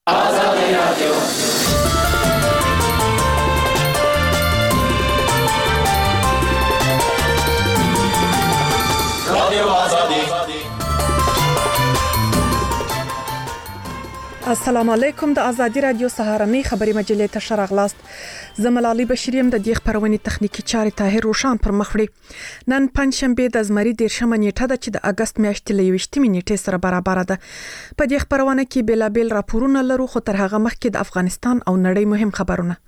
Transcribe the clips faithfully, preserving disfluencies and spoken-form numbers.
آزادی رادیو رادیو آزادی. السلام علیکم. د آزادی رادیو سهارنۍ خبري مجلې ته شراغلاست. زملالي بشریم د دې خبرونې تخنیکی چارې طاهر روشان پر مخ وړي. نن پنځشنبه د زمري دیرشمه نیټه ده چې د اگست میاشتې له یوویشتمې نیټې سره برابر ده. په دې خبرونه کې بلابل راپورونه لرو، خو تر هغه مخکې د افغانستان او نړۍ مهم خبرونه.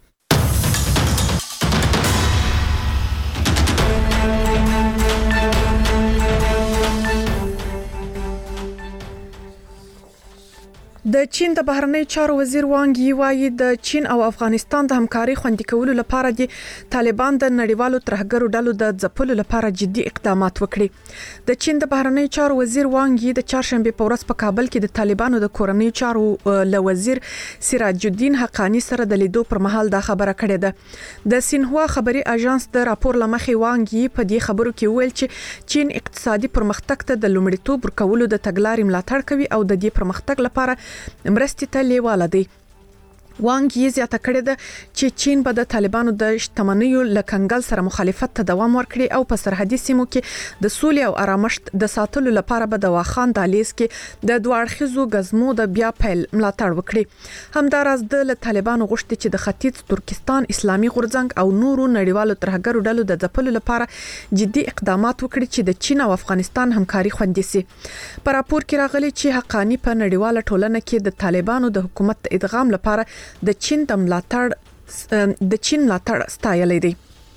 د چین د بهرنی چارو وزیر وانګ یی وایي د چین او افغانستان د همکاري خوندي کولو لپاره د طالبان د نړیوالو ترهګرو ډلو د ځپلو لپاره جدي اقدامات وکړي. د چین د بهرنی چارو وزیر وانګ یی د چهارشنبه په ورځ په کابل کې د طالبانو د کورنۍ چارو له وزیر سراج الدین حقانی سره د لیدو پر مهال دا خبره کړې ده. د سینهوا خبري اژانس د راپور لمخې وانګ یی په دې خبرو کې ویل چې چین اقتصادي پرمختګ ته د لومړیتوب ورکولو د تګلارې ملاتړ کوي او د دې پرمختګ لپاره مرستې ته لیواله دی. وانګ یې زیاته کړې ده چې چین به د طالبانو د شتمنیو لکنګل سره مخالفت ته دوام ورکړي او په سرحدي سیمو کې د سولې او آرامښت د ساتلو لپاره به د واخان دهلیز کې د دوه اړخیزو غزمو د بیا پیل ملاتړ وکړي. همداراز د طالبانو غوښتي چې د ختیځ ترکستان اسلامي غورځنګ او نورو نړیوالو ترهګرو ډلو د ځپلو لپاره جدي اقدامات وکړي چې د چین او افغانستان همکاري خوندي سي. په راپور کې راغلي چې حقانی په نړیواله ټولنه کې د طالبانو د حکومت د ادغام لپاره د چین د ملاتړ د چین ملاتړ ستایلی دی.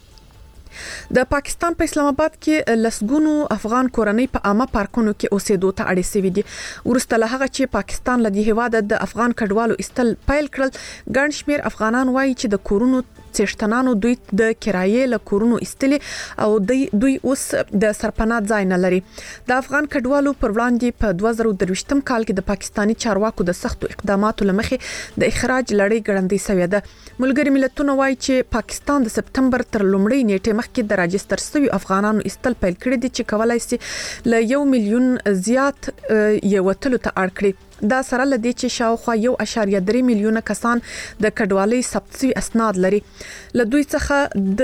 د پاکستان په اسلام آباد کې لسګونو افغان کورنۍ په عامه پارکونو کې اوسېدو ته اړ شوي دي. ورسته له هغه چې پاکستان له دې هیواده د افغان کډوالو استل پیل کړل، ګڼ شمېر افغانان وایي چې د کورونو څښتنانو دوی د کرایې له کورونو استلي او دوی اوس د سرپناه ځای نه لري. د افغان کډوالو پر وړاندې په دوه زره درویشتم کال کې د پاکستانی چارواکو د سختو اقداماتو لمخې د اخراج لړۍ ګړندۍ شوې ده. ملګری ملتونه وایي چې پاکستان د سپتمبر تر لومړۍ نیټې مخکې د راجستر شوي افغانانو استل پیل کړی دي چې کولای شي له یو میلیون زیات یې وتلو ته اړ کړي. دا سره لدی چې شاوخوا یو اشاریه درې میلیونه کسان د کډوالۍ ثبت شوي اسناد لري. له دوی څخه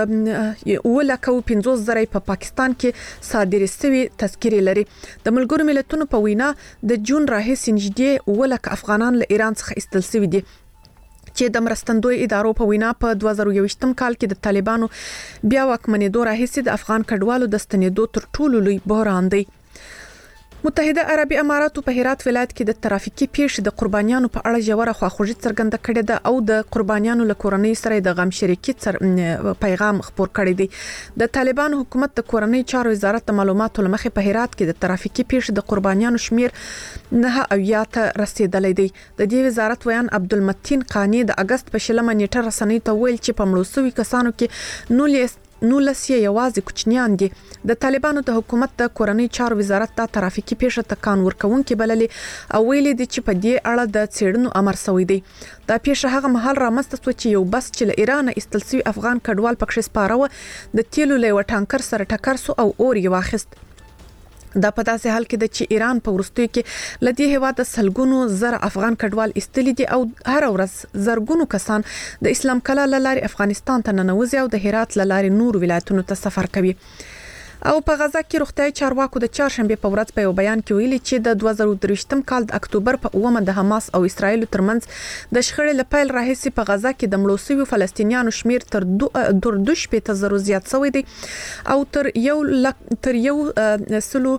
د اوه لکه او پنځوس زره په پاکستان کې صادرې شوي تذکرې لري. د ملګرو ملتونو په وینا د جون راهیسې نږدې اوه لکه افغانان له ایران څخه ایستل شوي دي چې د مرستندوی ادارو په وینا په دوه زره یوویشتم کال کې د طالبانو بیا واکمنېدو راهیسې د افغان کډوالو د ستنېدو تر ټولو لوی بحران دی. متحده عربي اماراتو په هرات ولایت کې د ترافیکي پیښې د قربانیانو په اړه ژوره خواخوږي څرګنده کړې ده او د قربانیانو له کورنۍ سره د غم شریکي پیغام خپور کړی دی. د طالبانو حکومت د کورنۍ چارو وزارت د معلوماتو لمخې په هرات کې د ترافیکي پیښې د قربانیانو شمیر نه اویا ته رسیدلی دی. د دې وزارت ویان عبدالمتین قانی د اگست په شلمه نیټه رسنۍ ته ویل چې په مړو شوي کسانو کې نولس نولس یوازې کوچنیان دي. د طالبانو د حکومت د کورنۍ چارو وزارت د ترافیکي پیښه تکان ورکوونکې بللې او ویلي دي چې په دې اړه د څېړنو امر شوی دی. دا پیښه هغه مهال رامنځته شوه چې یو بس چې له ایران ایستل شوي افغان کډوال پکښې سپاره و د تیلو له یوه ټانکر سره ټکر شو او اور یې واخیست. دا په داسې حال کې د چې ایران په وروستیو کې له دې هېواده سلګونو زره افغان کډوال ایستلي دي او هر ورځ زرګونو کسان د اسلام کلا له لارې افغانستان ته ننوځي او د هرات له لارې نور ولایتونو ته سفر کوي. او په غزا کې روغتیايي چارواکو د چهارشنبه په ورځ په یو بیان کې ویلي چې د دوه زره درویشتم کال د اکتوبر په اوومه د حماس او اسرایل ترمنځ د شخړې له پیل راهیسې په غزا کې د مړو شویو فلسطینیانو شمیر تر دوه شپېته زره زیات شوی دی او تر یو تر یو سلو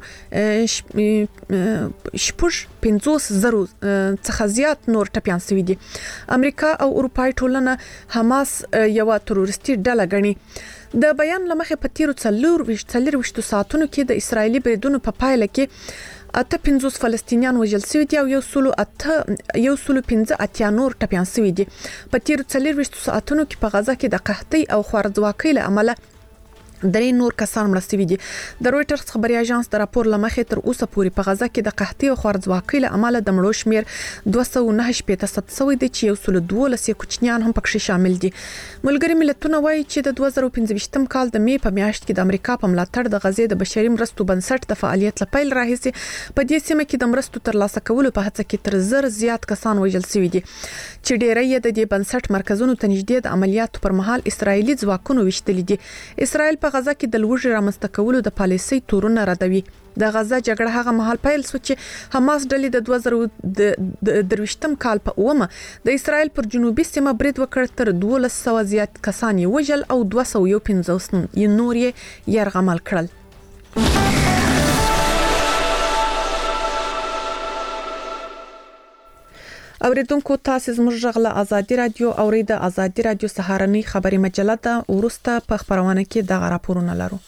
شپږ پنځوس زره څخه زیات نور ټپیان شوي دي. امریکا او اروپای ټولنه حماس یو تروریستي ډله ګڼي. د بیان لمخې په تیرو څلورویشتو ساعتونو کې د اسرایلي بریدونو په پایله کې اته پنځوس فلسطینیان وژل شوي دي او یو سلو اته یو سلو پنځه اتیا نور ټپیان شوي دي. په تیرو څلورویشتو ساعتونو کې په غزا کې د قحطۍ او خوارځواکۍ له امله درې نور کسان مړ شوي دي. د رويټرز خبري اژانس د راپور لمخې تر اوسه پورې په غزا کې د قحطي او خوارځواکۍ له امله د مړو شمیر دوه سوه نهه شپږ سوی دی چې یو سل دولس کوچنیان هم پکې شامل دي. ملګري ملتونه وایي چې د دوه زره پنځه کال د مې په میاشت کې د امریکا په ملاتړ د غزې د بشري مرستو بنسټ د فعالیت لپاره راهیسي په دې سیمه کې د مرستو ترلاسه کولو په هڅه کې تر زر زیات کسان وژل شوي دي چې ډېری یې د دې بنسټ مرکزونو ته نږدې د عملیاتو پر مهال اسرایلی ځواکونو وشتلي دي. اسرائیل په غزا کې د لوږې رامنځته کولو د پالیسۍ تورونه ردوي. د غزا جګړه هغه مهال پیل شو چې حماس ډلې د دوه زره درویشتم کال په اومه د اسرائیل پر جنوبي سیمه برید وکړ. تر دولس سوه زیات کسان یې وژل او دوه سوه یو پنځوس نور یې یرغمل کړل. اوریدونکو تاسو زموږ غږ له ازادي رادیو اوري د ازادي رادیو سهارنۍ خبري مجله ده. ورسته په خبرونه کې د راپورونه لرو.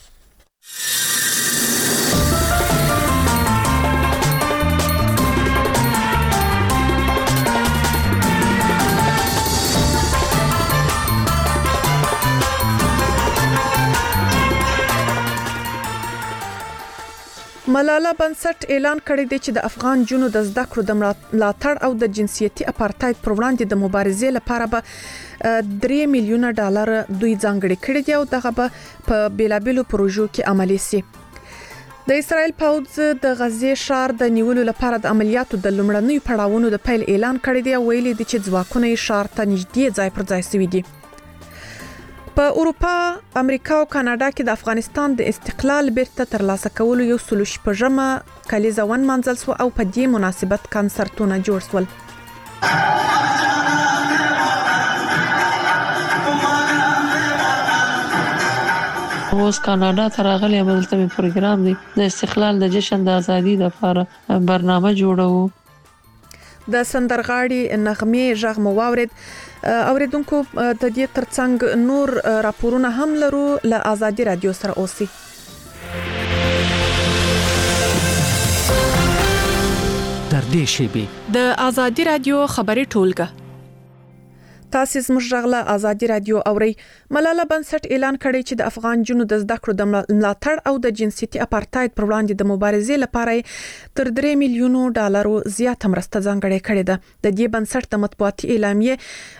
ملاله بنسټ اعلان کړی دی چې د افغان جنو د زده کړو د ملاتړ او د جنسيتي اپارټاید پر وړاندې د مبارزې لپاره به درې میلیونه ډالر دوی ځانګړي کړي دي او دغه به په بیلابېلو پروژو کې عملي شي. د اسرائیل پوځ د غزې ښار د نیولو لپاره د عملیاتو د لومړنیو پړاوونو د پیل اعلان کړی دی او ویلي دي چې ځواکونه یې ښار ته نږدې ځای پر ځای شوي دي. په اروپا، امریکا او کاناډا کې د افغانستان د استقلال بیرته ترلاسه کولو یو سل شپږمه کلیزه ونمانځل شو او په دې مناسبت کنسرتونه جوړ شول. اوس کاناډا ته راغلی یم، دلته مې پروګرام دی د استقلال د جشن د ازادي لپاره برنامه جوړو. د سندرغاړي نغمې غږ مو واورید. اوریدونکو د دې ترڅنګ نور راپورونه هم لرو. له ازادي رادیو سره اوسئ. در دې شیبې د ازادي رادیو خبري ټولګه تاسو زموږ غږ له ازادي رادیو اوري. ملاله بنسټ اعلان کړی چې د افغان جنو د زده کړو د ملاتړ او د جنسيتي اپارټاید پر وړاندې د مبارزې لپاره تر درې میلیونو ډالرو زیات مرسته ځانګړې کړې ده. د دې بنسټ د مطبوعاتي اعلامیه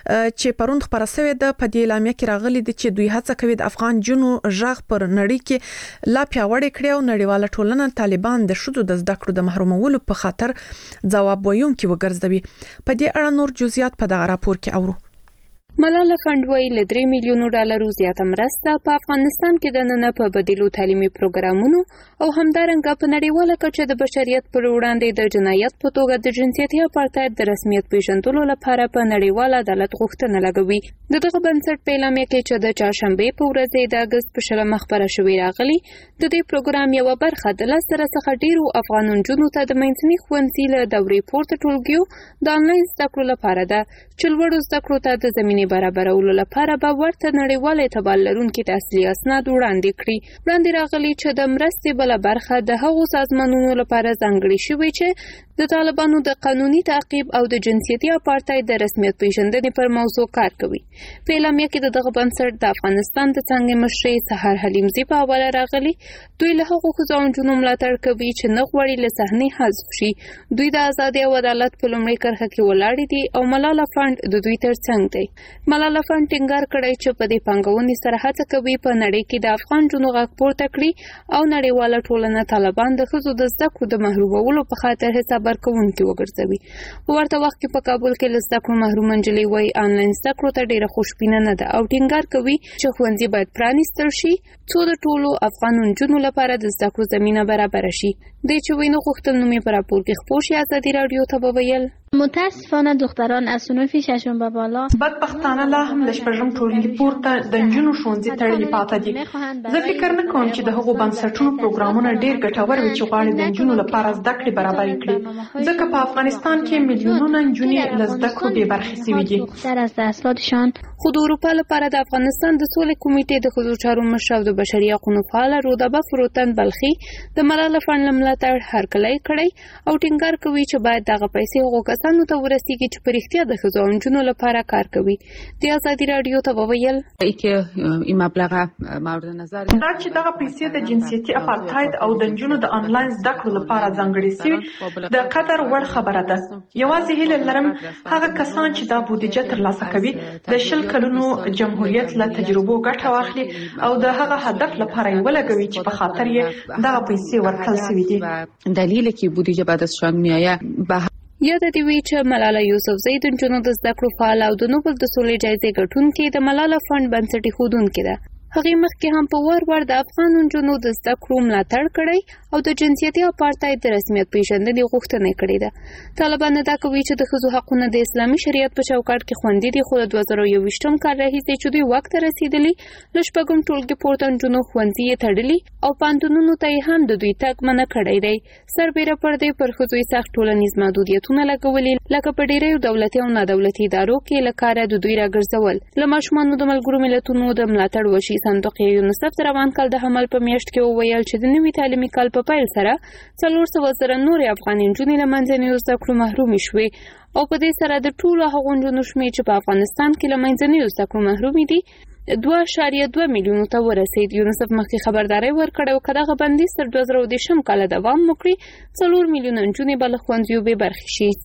چې پروند خبره شوې ده په دې اعلامیه کې راغلي دي چې دوی هڅه کوي د افغان جنو غږ پر نړۍ کې لا پیاوړی کړي او نړیواله ټولنه طالبان د شذو د زده کړو د محرومولو په خاطر ځواب ویونکي وګرځوي. په دې اړه نور جزئیات په دغه راپور کې اورو. ملاله فند وایي له درې میلیونو ډالرو زیاته مرسته په افغانستان کې د نن په بدیلو تعلیمي پروګرامونو او همدارنګه په نړیواله کچه د بشریت پر وړاندې د جنایت په توګه د جنسيتي اپارټاید د رسمیت پیژندلو لپاره په نړیوال عدالت غوښتنه لګوي. د دغه بنسټ په اعلامیه کې چې د چهارشنبه په ورځ د اگست په شلمه خبره شوې راغلي، د دې پروګرام یو برخه د لس زره څخه ډیرو افغان نجونو ته د منځني ښوونځي له دورې پورته ټولګیو د انلاین زده کړو لپاره ده چې لوړو زده کړو ته د زمینې برابرولو لپاره به ورته نړیوال اعتبار لرونکي تحصیلي اسناد وړاندې کړي. وړاندې راغلي چې د مرستې بله برخه د هغو سازمانونو لپاره ځانګړې شوې چې د طالبانو د قانوني تعقیب او د جنسيتي اپارټاید د رسمیت پیژندنې پر موضوع کار کوي. په اعلامیه کې د دغه بنسټ د افغانستان د څانګې مشرې سحر حلیمزی په حواله راغلي. دوی له هغو ښځو او نجونو ملاتړ کوي چې نه غواړي له صحنې حذف شي. دوی د ازادۍ او عدالت په لومړۍ کرښه کې ولاړې دي او ملاله فند د دوی ترڅنګ دی. ملاله فند ټینګار کړی چې په دې پانګونې سره هڅه کوي په نړۍ کې د افغان جنو غږ پورته کړي او نړیواله ټولنه طالبان د ښځو د زده کړو د محرومولو په خاطر حساب ورکوونکي وګرځوي. په ورته وخت کې په کابل کې له زده کړو محروم نجلۍ وایي انلاین زده کړو ته ډېره خوشبینه نه ده او ټینګار کوي چې ښوونځي باید پرانیستل شي څو د ټولو افغان نجونو لپاره د زده کړو زمینه برابر شي. دی چې وینو غوښتل نومې په راپور کې خپور شي ازادي رادیو ته وویل متاسفانه دختران از صنف ششم به بالا بدبختانه لا هم له شپږم ټولګي پورته د نجونو ښوونځي تړلي پاتې دي. زه فکر نه کوم چې د هغو بنسټونو پروګرامونه ډېر ګټور وي چې غواړي د نجونو لپاره زده کړې برابر کړي، ځکه په افغانستان کې میلیونونه نجونې له زده کړو بې برخې شوي دي. دختر از تحصیلاتشان خو د اروپا لپاره د افغانستان د سولې کمیټې د ښځو چارو مشر او د بشري حقوقو فعاله رودابه فروتن بلخي د ملاله فنډ له ملاتړ هرکلی کړی او ټینګار کوي چې باید دغه پیسې هغو کسانو ته ورسیږي چې په رښتیا د ښځو او نجونو لپاره کار کوي. د ازادي راډیو ته وویل این مبلغ مورد نظر دا چې دغه پیسې د جنسیتي اپارټاید او د نجونو د انلاین زده کړو لپاره ځانګړې شوي د قدر وړ خبره ده. یوازې هیله لرم هغه کسان چې دا بودیجه ترلاسه کوي د شل کلونو جمهوریت له تجربو ګټه واخلي او د هغه هدف لپاره یې ولګوي چې په خاطر یې دغه پیسې ورکړل شوي دي. دلیل که بودیجه بعد از شان میآید یاد دی وی چې ملاله یوسفزۍ د نجونو د زده کړو فعال او د نوبل د سولې جایزې ګټونکې د ملاله فنډ بنسټ ایښودونکې ده. هغې مخکې هم په ور ور د افغان نجونو د زده کړو ملاتړ کړی او د جنسیتي اپارټاید د رسمیت پیژندنې غوښتنه کړې ده. طالبان دا کوي چې د ښځو حقونه د اسلامي شریعت په چوکاټ کې خوندي دي، خو د دوه زره یوویشتم کال راهیسې چې دوی واک ته رسېدلي له شپږم ټولګي پورته نجونو ښوونځي یې تړلي او پوهنتونونو ته یې هم د دوی تګ منع کړی دی. سربیره پر دې پر ښځو یې سخت ټولنیز محدودیتونه لګولي، لکه په ډېریو دولتي او نادولتي ادارو کې له کاره د دوی راګرځول. له ماشومانو د ملګرو ملتونو د ملاتړ وشي صندوق یونیسف د روان کال د حمل په میاشت کې وویل چې د نوي تعلیمي کال په پیل سره څلور سوه زره نورې افغاني نجونې له منځنیو زده کړو محرومې شوې او په دې سره د ټولو هغو نجونو شمېر چې په افغانستان کې له منځنیو زده کړو محرومې دي دوه اعشاریه دوه میلیونو ته ورسېد. یونیسف مخکې خبرداری ورکړی او که دغه بندیز تر دوه زره دېرشم کاله دوام وکړي څلور میلیونه نجونې به له ښوونځیو بې برخې شي.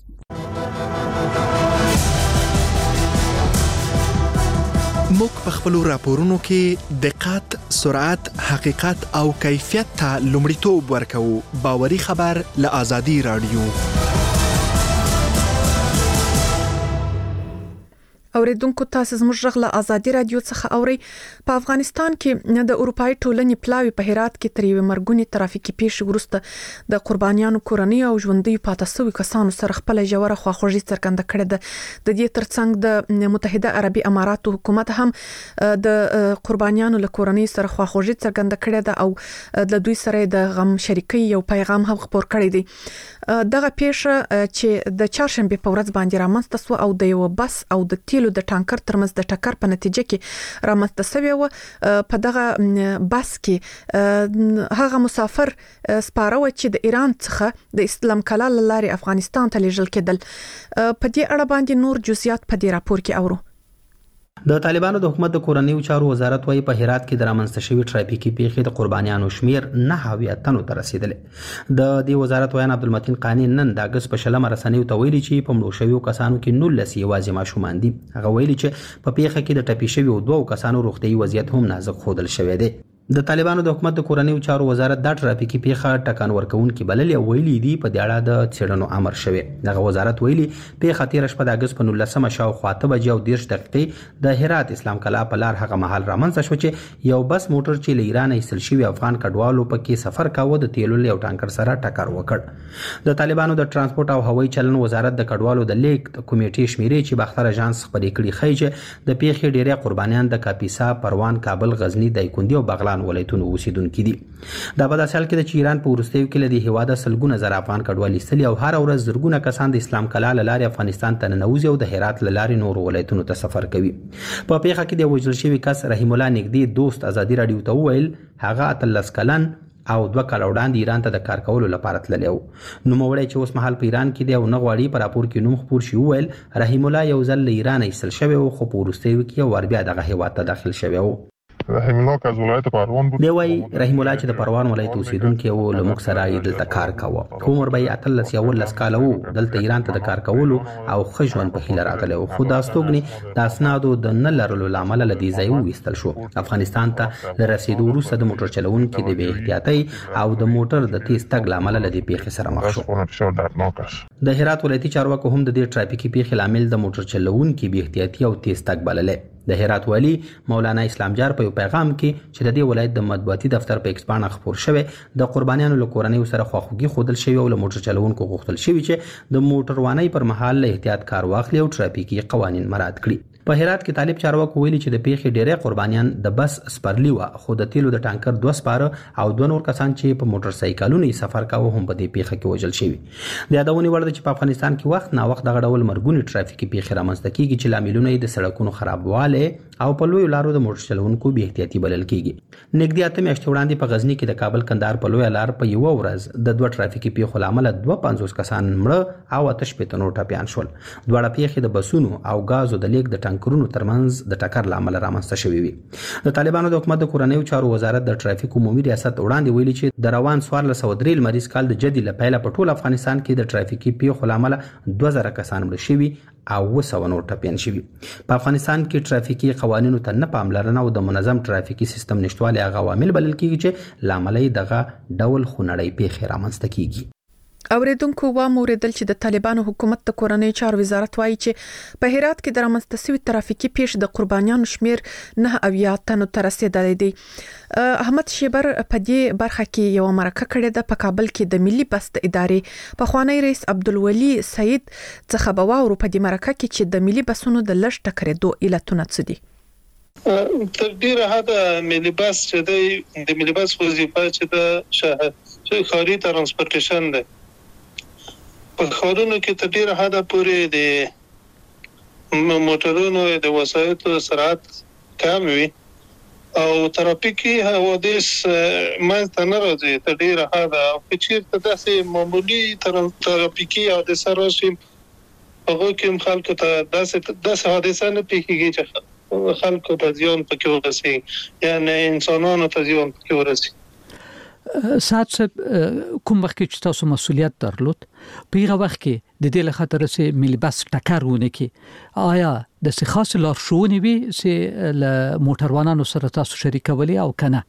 موږ په خپلو راپورونو کې دقت، سرعت، حقیقت او کیفیت ته لومړیتوب ورکوو. باوري خبر له ازادي راډیو. اوریدونکو تاسو زموږ غږ له ازادي راډیو څخه اوري. په افغانستان کې د اروپאי ټولنې پلاوی په هرات کې تر یوې مرګونې ترافیکي پیښې وروسته د قربانیانو کورنۍ او ژوندۍ پاتې شوي کسانو سره خپل ژوره خواخوږي څرګنده کړې ده. د دې ترڅنګ د متحده عربي اماراتو حکومت هم د قربانیانو له کورنۍ سره خواخوږي څرګنده کړې ده او د دوی سره د غم شریکۍ یو پیغام هم خپور کړی دی. دغه پیښه چې د چهارشنبه په ورځ باندې رامنځته شو او د یو بس او د تیلو د ټانکر ترمنځ د ټکر په نتیجه کې رامنځته شوی و. په دغه بس کې هغه مسافر سپاره و چې د ایران څخه د اسلام کلا لارې افغانستان ته لیږل کېدل. په دې اړه باندې نور جزئیات په دې راپور کې اورو. د طالبانو د حکومت د کورنیو چارو وزارت وايي په هرات کې د رامنځته شوي ټرافیکي پیښې د قربانیانو شمیر نه اویا تنو ته رسیدلې. د دې وزارت ویان عبدالمتین قانی نن د اگست په شلمه رسنیو ته ویلي چې په مړو شویو کسانو کې نولس یوازې ماشومان دي. هغه ویلي چې په پیښه کې د ټپي شویو دوو کسانو روغتیايي وضعیت هم نازک ښودل شوی دی. د طالبانو د حکومت د کورنیو چارو وزارت دا ټرافیکي پیښه ټکان ورکوونکې بللې او ویلي دي په دې اړه د څېړنو امر شوی. دغه وزارت ویلي پیښه تېره شپه د اګست په نولسمه شاوخوا اته بجې او دېرش دقیقې د هرات اسلام کلا په لار هغه مهال رامنځته شوه چې یو بس موټر چې له ایران ایستل شوي افغان کډوالو پکې سفر کاوه د تیلو له یو ټانکر سره ټکر وکړ. د طالبانو د ترانسپورت او هوایي چلن وزارت د کډوالو د لیک کمیټې شمیرې چې باختر اژانس خبرې کړي ښیي چې د پیښې ډېری قربانیان د کاپیسا، پروان، کابل، غزنی، دایکندي او بغلان ولایتونو اوسېدونکي دي. دا په داسې حال کې د ایران په وروستیو کې له دې هیواده سلګونه زره افغان کډوال ایستلي او هر ورځ زرګونه کسان د اسلام کلا له لارې افغانستان ته ننوځي او د هرات له لارې نورو ولایتونو ته سفر کوي. په پیښه کې د وژل شوي کس رحیم الله نږدې دوست ازادي راډیو ته وویل هغه اتلس کلن او دوه کاله وړاندې ایران ته د کار کولو لپاره تللی و. نوموړی چې اوس مهال په ایران کې دی او نه غواړي په راپور کې نوم خپور شي وویل رحیم الله یو ځل له ایران ایستل شوی و خو په وروستیو کې یو وار بیا دغه هیواد ته داخل شوی و. رحیم الله که از ولایت پروان بود. دی وايي رحیم الله چې د پروان ولایت اوسیدونکی و له موږ سره یې دلته کار کاوه. عمر به یې اتلس یا اوولس کاله و. دلته ایران ته د کار کولو او ښه ژوند په هیله راغلی و خو د استوګنې د اسنادو د نه لرلو له امله له دې ځای وویستل شو. افغانستان ته له رسېدو وروسته د موټر چلوونکي د بې احتیاطۍ او د موټر د تیز تګ له امله له دې پیښې سره مخ شو. د هرات ولایتي چارواکو هم د دې ټرافیکي پیښې لامل د موټر چلوونکي بې احتیاطي او تیز تګ بللی. د هرات والی مولانا اسلام جار په یو پیغام کې چې د دې ولایت د مطبوعاتي دفتر په ایکس باندې خبر شوی د قربانیانو له کورنۍ سره خواخوږي خودل شوی او له موټر چلوونکو غوښتل شوی چې د موټر وانۍ پر مهال له احتیاط کار واخلي او ټرافیکي قوانین مراعات کړي. په هرات کې طالب چارواکو ویلي چې د پیښې ډېرې قربانیان د بس سپرلی و، خو د تیلو د ټانکر دوه سپاره او دوه نور کسان چې په موټر سایکلونو سفر کاوه هم په دې پیښه کې وژل شوي. د یادونې وړ ده چې په افغانستان کې وخت نا وخت دغه ډول مرګونې ټرافیکي پیښې رامنځته کیږي چې لاملونه یې د سړکونو خرابواله او په لوی لارو د موټر چلوونکو بې احتیاطي بلل کیږي. نږدې اته میاشتې وړاندې په غزني کې د کابل کندهار په لوی لار په یو ورځ د دوه ټرافیکي پیښو لامل دوه پنځوس کسان مړه او اته شپېته نور ټپیان شول. دواړه پیښې د بسونو او غازو د لیک د ټانکرونو ترمنځ د ټکر لامل رامنځته شوې وي. د طالبانو د حکومت د کورنیو چارو وزارت د ټرافیک عمومي ریاست وړاندې ویلي چې د روان څوارلس سوه درې لمریز کال د جدي له پیله په ټول افغانستان کې د ټرافیکي پیښو لامل دوه زره کسان مړه شوي او اوه سوه نور ټپیان شوي. په افغانستان کې ټرافیکي قوانینو ته نه پاملرنه او د منظم ټرافیکي سیستم نشټوالی هغه عوامل بلل کیږي چې لامل یې دغه ډول خونړۍ پیښې رامنځته کیږي. اوریدونکو و موریدل چې د طالبانو حکومت د کورنۍ چارو وزارت وایي چې په هرات کې د رامنځته شوي ترافیکي پیښې د قربانیانو شمیر نه اویا تنو ته رسیدلی دی. احمد شیبر په دې برخه کې یو مرکه کړې ده په کابل کې د ملي بس د ادارې پخوانی رئیس عبدالولي سعید څخه به واورو په دې مرکه کې چې د ملي بسونو د لږ ټکرېدو علتونه څه دي. تر ډیره حده ملي بس چې دی د ملي بس وظیفه چې د شهر ښاري ترانسپورټیشن ده په ښارونو کې تر ډیره حده پورې د موټرونو د وسایطو سرعت کم وي او ترافیکي حوادث منځته نه راځي تر ډیره حده. که چېرته داسې معمولي ترافیکي حادثه راشي هغو کې هم خلکو ته داسې داسې حادثه نه پیښیږي چې خلکو ته زیان پکې ورسي یعنی انسانانو ته زیان پکې ورسي. سات صاحب کوم وخت چې تاسو مسؤلیت درلود په هغه وخت کې د دې له خاطر چې ملي بس ټکر ونه کې آیا د څه خاص لارښوونې وي چې له موټروانانو سره تاسو شریکولې او کنه؟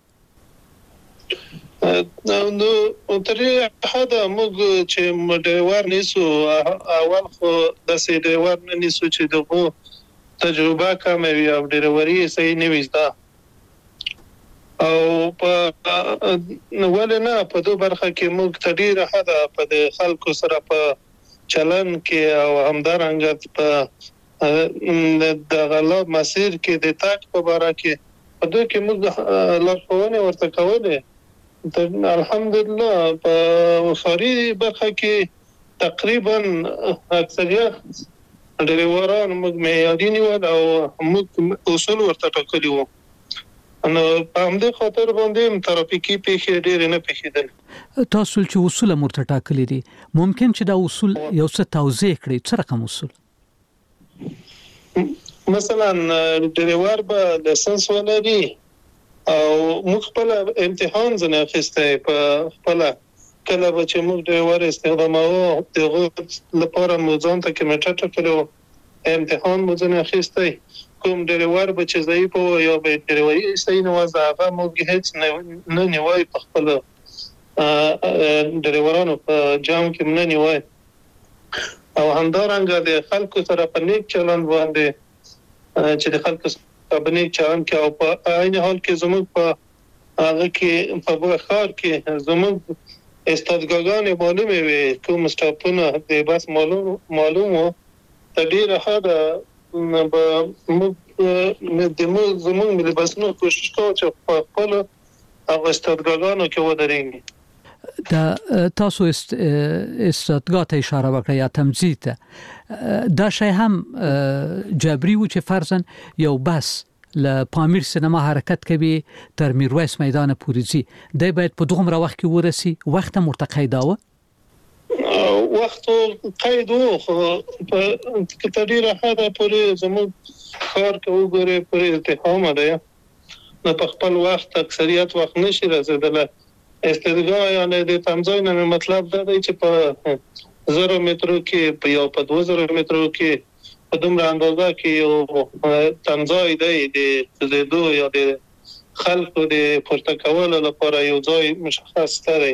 نو تر هغه موږ چې ډرایور نیسو اول خو داسې ډرایور نه نیسو چې دغه تجربه کمه وي او ډرایوري صحیح نه وي زده او په ولې نه په دوه برخه کې موږ ته ډیره حده په د خلکو سره په چلن کې او همدارنګه په د غلا مسیر کې د تاک په باره کې په دوی کې موږ لارښوونې ورته کولې. الحمدلله په ښاري برخه کې تقریبا اکثریت ډرایوران موږ معیاري نیول او موږ اصول ورته ټاکلي وو. نو په همدې خاطر باندې ترافیکي پیښې ډېرې نه پیښېدل. تاسو چې اصول مرته ټاکلي دي ممکن چې دا اصول یو څه توضیح کړئ؟ څه رقم اصول؟ مثلا ډرایور به لایسنس ولري او موږ خپل امتحان ځنه اخیستی په خپل کله به چې موږ ډرایور استخداموو دغه لپاره مو ځان ته کمیټه ټاکلې امتحان مو ځنه اخیستی. کوم ډرایور به چې ضعیف و یا به ډرایوري صحیح نه وځه هغه موږ هیڅ نه نیوای په خپل ډرایورانو په جام کې نه نیوای او همدارنګه د خلکو سره په نیک چلند باندې چې د خلکو سره په نیک چلند کې او په عین حال کې زموږ په هغه کې په بخار کې زموږ استادګاګان معلومه وي کوم سټاپونه د بس معلوم معلوم وو تر ډیره حده به موږ د موږ زموږ ملي بسونو کوشش کوو چې په خپل هغه استادګاګانو کې ودرېږي. د تاسو استادګا ته اشاره وکړه یا تمځي ته دا شی هم جبري و چې فرضاً یو بس له پامیر سینما حرکت کوي تر میرویس میدان پورې ځي دی باید په دومره وخت کې ورسي وخت هم ورته قیداوه؟ وخت قید وو خو په کتابیره حدا پورې زموږ کار کوو ګورې پورې اتهام ده نو په خپل وخت اکثریت وخت نشي رسیدلی. استدګا یعنی د تمځای نه مطلب دا دی چې په زره مترو کې په یو په دوه زره مترو کې په دومره اندازه کې یو تمځای دی د دوه یا د خلکو د پورته کولو لپاره یو ځای مشخص دی.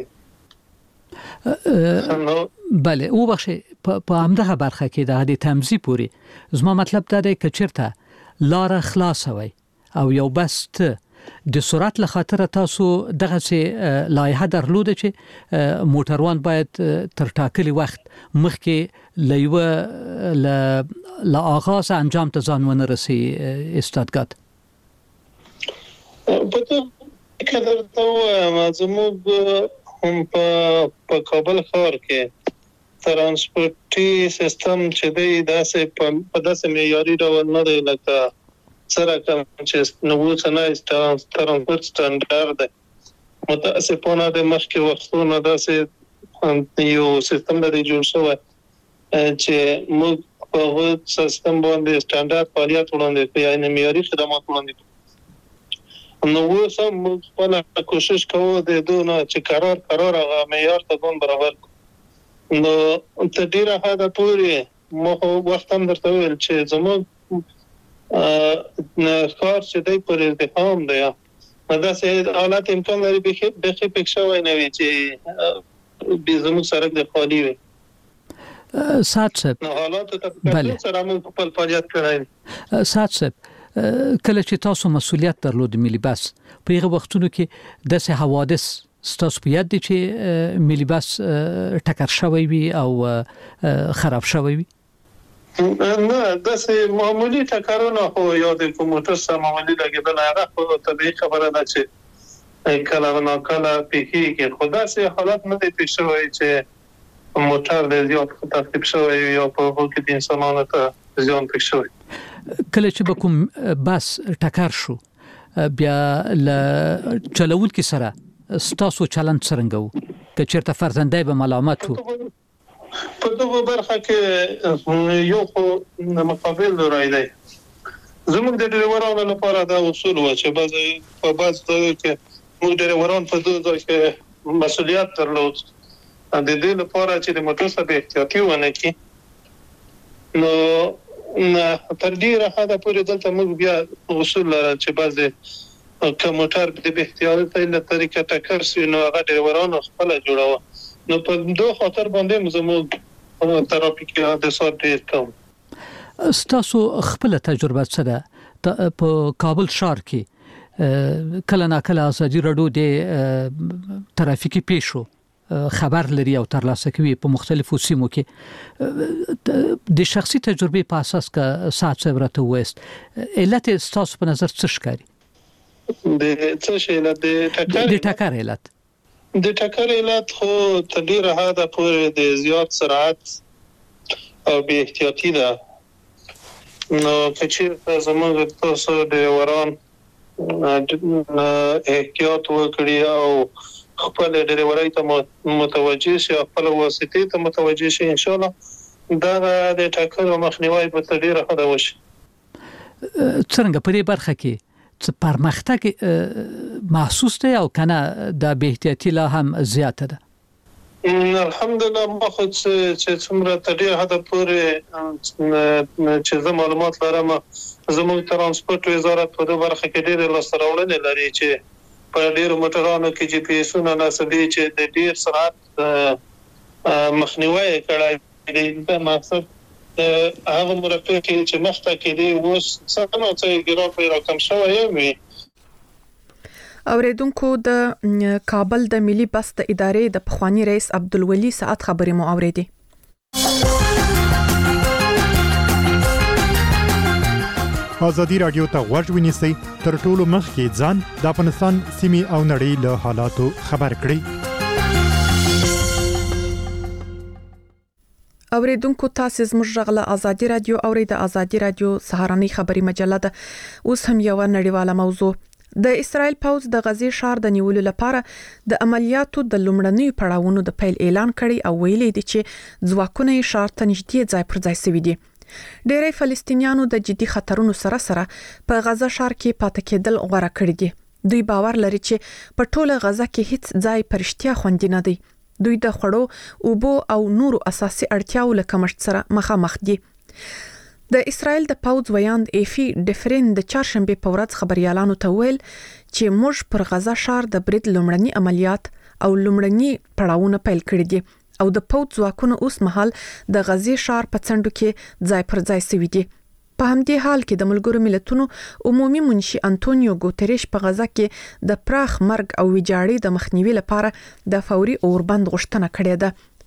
بله او بخشي په همدغه برخه کې د هدي تمځي پوری زما مطلب دا دی چې چیرته لار خلاص وي او یو بس د سرعت له خاطر تاسو دغه سي لایحه درلوده چې موټروان باید تر ټاکلي وخت مخکې لیوه ل لا آغاز انجام ته ځان ونه رسي استادګات په تو کې درته وایم زموږ هم په کابل ښار کې ترانسپورتي سیستم چې دی داسې په داسې معیاري ډول نه دی لکه سره کوم چې نو څنګه ترانسپورت سټانډرډ دی متاسفانه د مخکې وختونو داسې یو سیستم لري جوړ شوی چې موږ په سیستم باندې سټانډرډ فعالیت وړاندې کوي یعنی معیاري خدمات وړاندې نو اوس هم موږ خپل کوشش کوو د دونه چې قرار قرار هغه معیار ته ځان برابر نو ته ډیره حدا پورې مو وخت هم درته ویل چې زموږ کار چې دی پر ازدحام دی دا سه حالات امکان لري به به پکښه وای نه وي چې به زموږ سره د خالی وي سات صاحب نو حالات ته سره موږ خپل فعالیت کوي سات صاحب کله چې تاسو مسولیت درلود ملي بس په هغه وختونو کې د سه حوادث ستاسو په یاد دي چې ملي بس ټکر شوی وي او خراب شوی وي نه داسې معمولی ټکرونه خو یو د کوموټر سره معمولی لګیدل هغه خو طبيعي خبره ده چې کله نه کله پیږي خو داسې حالات نه دي پیښ شوی چې موټر د زیات تخریب شوی یا په هغه کې د انسانانو ته زیان پیښ شوی کله چې به کوم بس ټکر شو بیا ل چلول کې سره ستاسو چلند څنګه وو که چیرته فرزندای به ملامت وو په دغه برخه کې یو خو مقابل راي دی زموږ د ډرایورانو لپاره دا اصول و چې بعض په بعض ځای کې موږ ډرایوران په دغه ځای کې مسولیت درلود د دې لپاره چې د موټر سره احتیاطي ونه کی نو تر دې راځه پورې دلته موږ بیا اصول لرو چې بعض کومټر د احتیاطي له طریقې ټکر شي نو هغه ډرایورانو خپل جوړاوه نو په دوه خاطر باندې زموږ ترافیکي حادثات ډېر کم ستاسو خپل تجربه سره په کابل ښار کې کله ناکله ازادي رادیو د ترافیکي پیښو خبر لري او ترلاسه کوي په مختلفو سیمو کې د شخصي تجربه په اساس کا سات صبرته وست علت ستاسو په نظر څه ښکاري د څه شي علت د ټکر د ټکر علت د ټکر علت خو تدیر هدا پورې د زیات سرعت او بی احتیاطي ده نو کچې زموږ تاسو د وران احتیاط وکړي او خپل ډرایورای ته متوجه شي خپل واسطې ته متوجه شي ان شاء الله دا د ټکر مخنیوي په تدیر هدا وشي څنګه په دې برخه کې څه پرمختګ محسوس دی او کنه د به احتیاطي لا هم زیاته ده الحمدلله ما خو چې څومره تدیر هدا پورې چې زه معلومات لرم زموږ ترانسپورت وزارت په دې برخه کې ډېر لاسته لري چې په ډېر موټرانو کې جی پی ایسونه نصبي چې د ډېر سرعت مخنیوي کړای دی مقصد هغه مرکه کې چې مخته کې دی اوس څنګه چې ګرافي رقم شوی وي اوریدونکو د کابل د ملي بس د ادارې د پخوانی رئیس عبدالولي سعد خبرې مو اوریدي ازادي رادیو ته غوږ ونیسئ تر ټولو مخکې ځان د افغانستان سیمې او نړۍ له حالاتو خبر کړئ اوریدونکو تاسو زموږ غږ ازادي رادیو اورید ازادي رادیو سهارنی خبري مجله ده اوس هم یو نړیواله موضوع د اسرائیل پوز د غزې ښار د نیولو لپاره د عملیاتو د لومړنیو پړاوونو د پیل اعلان کړي او ویلي دي چې ځواکونه یې ښار ته نږدې ځای پر ځای سوي دي ډېری فلسطینیانو د جدي خطرونو سره سره په غزه ښار کې پاتې کېدل غوړه کړی دي دوی باور لري چې په ټوله غزه کې هیڅ ځای پرشتیا خوندي نه دی دوی د خړو اوبو او نورو اساسي اړتیاو لکه مشت سره مخامخ دي د اسرائیل د پوز ویاند ایفي ډیفرین د چهارشنبه په ورځ خبريالانو ته ویل چې موږ پر غزه ښار د برید لومړني عملیات او لومړني پړاوونه پیل کړي دي او د پوز ځواکونه اوس مهال د غزې ښار په څنډو کې ځای پر ځای سوي دي په همدې حال کې د ملګرو ملتونو عمومي منشي انټونیو ګوتریش په غزه کې د پراخ مرګ او ویجاړۍ د مخنیوي لپاره د فوري اوربند غوښتنه کړې ده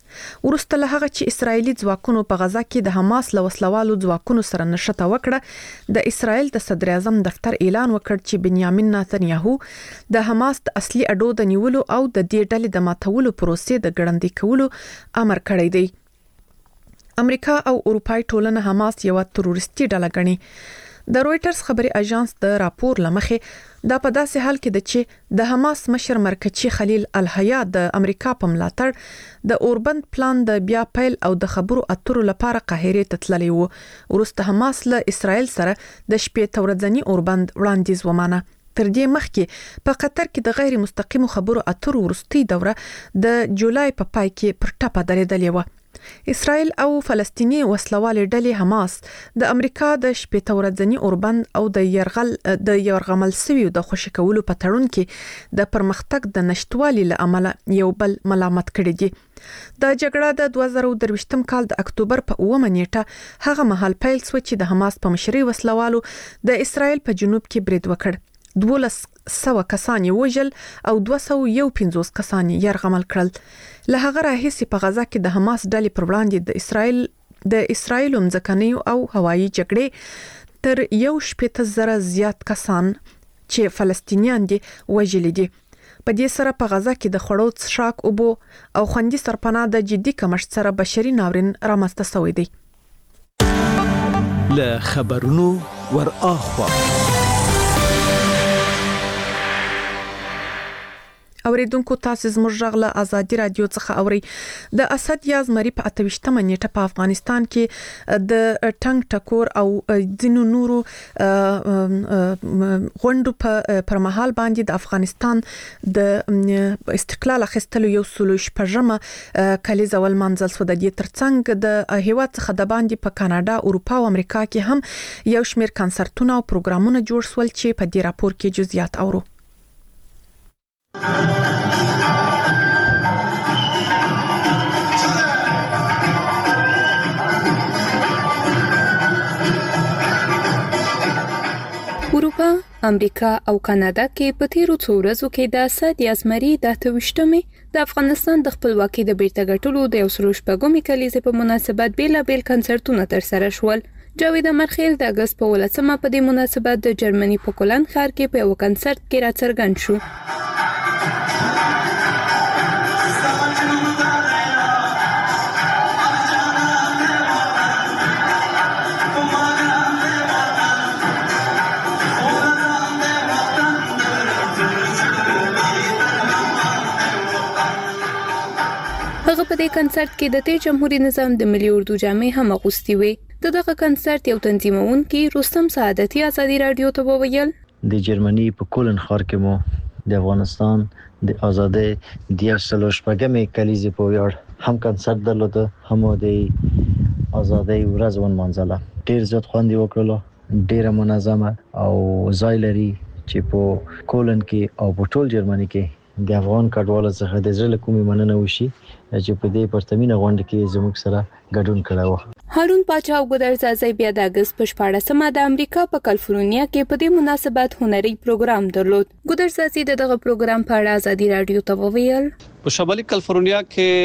ورسته له هغه چې اسرایلی ځواکونو په غزا کې د حماس له وسلوالو ځواکونو سره نشته وکړه د اسرایل د صدر اعظم دفتر اعلان وکړ چې بنیامین نتنیاهو د حماس د اصلي اډو د نیولو او د دې ډلې د ماتولو پروسې د ګړندې کولو امر کړی دی. امریکا او اروپای ټولنه حماس یو تروریستي ډله ګڼي. د رويټرز خبري اژانس د راپور لمخې دا په داسې حال کې د چې د حماس مشر مرکچی خلیل الحیا د امریکا په ملاتړ د اوربند پلان د بیا پیل او د خبرو اترو لپاره قاهره ته تللی وو. ورسته حماس له اسرائیل سره د شپې تورځنی اوربند وړاندیز ومانه. تر دې مخکې په قطر کې د غیر مستقیمو خبرو اترو ورستي دوره د جولای په پای کې پر ټاپه درېدلې و. اسرائیل او فلسطینی وسلوال ډلې حماس د امریکا د شپې تورځنی اوربند او د يرغل د يرغمل سویو د خوشی کولو په تړون کې د پرمختګ د نشټوالي لامل یو بل ملامت کړی دی. د جګړه د دوه زره درویشتم کال د اکتوبر په اومه نیټه هغه مهال پیل شو چې د حماس په مشرۍ وسلوالو د اسرائیل په جنوب کې برید وکړ. دولس سوه کسان وژل او دوه سوه یو پنځوس کسان يرغمل کړل. له هغه راهیسې په غزا کې د حماس ډلې پر وړاندې د اسرائیل د اسرائیل مځکني او هوایي جګړې تر یو شپږ زره زیات کسان چې فلسطینیان دي وژل دي. په دې سره په غزا کې د خړو څښاک اوبو او خوندي سرپناه د جدي کمښت سره بشري ناورین رامنځته شوی دی. له خبرونو ور اخوا اوریدونکو تاسو زموږ غږ له ازادي رادیو څخه اوري. د اسد یا زمری په اته ویشتمه نیټه په افغانستان کې د ټنګ ټکور او ځینو نورو غونډو په پرمحل باندې د افغانستان د استقلال اخیستلو یو سلو شپږمه کلیزه ول منځل سو. د دې ترڅنګ د هیواد څخه د باندې په کاناډا، اروپا او امریکا کې هم یو شمېر کنسرتونه او پروګرامونه جوړ سول چې په دې راپور کې جزئیات اورو. اروپا، امریکا او کاناډا کې په تیرو څو ورځو کې د اسد یا زمری د اته ویشتمې د افغانستان د خپلواکۍ د بیرته ګټلو د یو سلو شپږمې کلیزې په مناسبت بیلابیل کنسرتونه ترسره شول. جاوید امرخیل د اگست په ولسمه په دې مناسبت د جرمني په کولن ښار کې په یو کنسرت کې راڅرګند شو. هغه په دې کنسرت کې د تیر جمهوریت نظام د ملي اردو جامې هم اغوستي وي. د دغه کنسرت یو تنظیمونکي رستم سعادتي ازادي رادیو ته وویل د جرمني په کولن ښار کې مو د افغانستان د ازادۍ د سلو شپږمې کلیزې په ویاړ هم کنسرت درلود، هم د ازادۍ ورځ ونمانځله. ډیر زیات خوند وکړلو، ډیر منظمه او ځای لري چې په کولن کې او په ټول جرمني کې د افغان کډوالو څخه د زړه کومې مننه وشي چې په دې پرتمینه غونډه کې زموږ سره ګډون کړو. هارون پاچا او ګودرزازی بیا د اگست په شپاړسمه د امریکا په کالیفورنیا کې په دې مناسبت هنري پروګرام درلود. ګودرزازی دغه پروګرام په اړه ازادي رادیو ته وویل په شمالي کالیفورنیا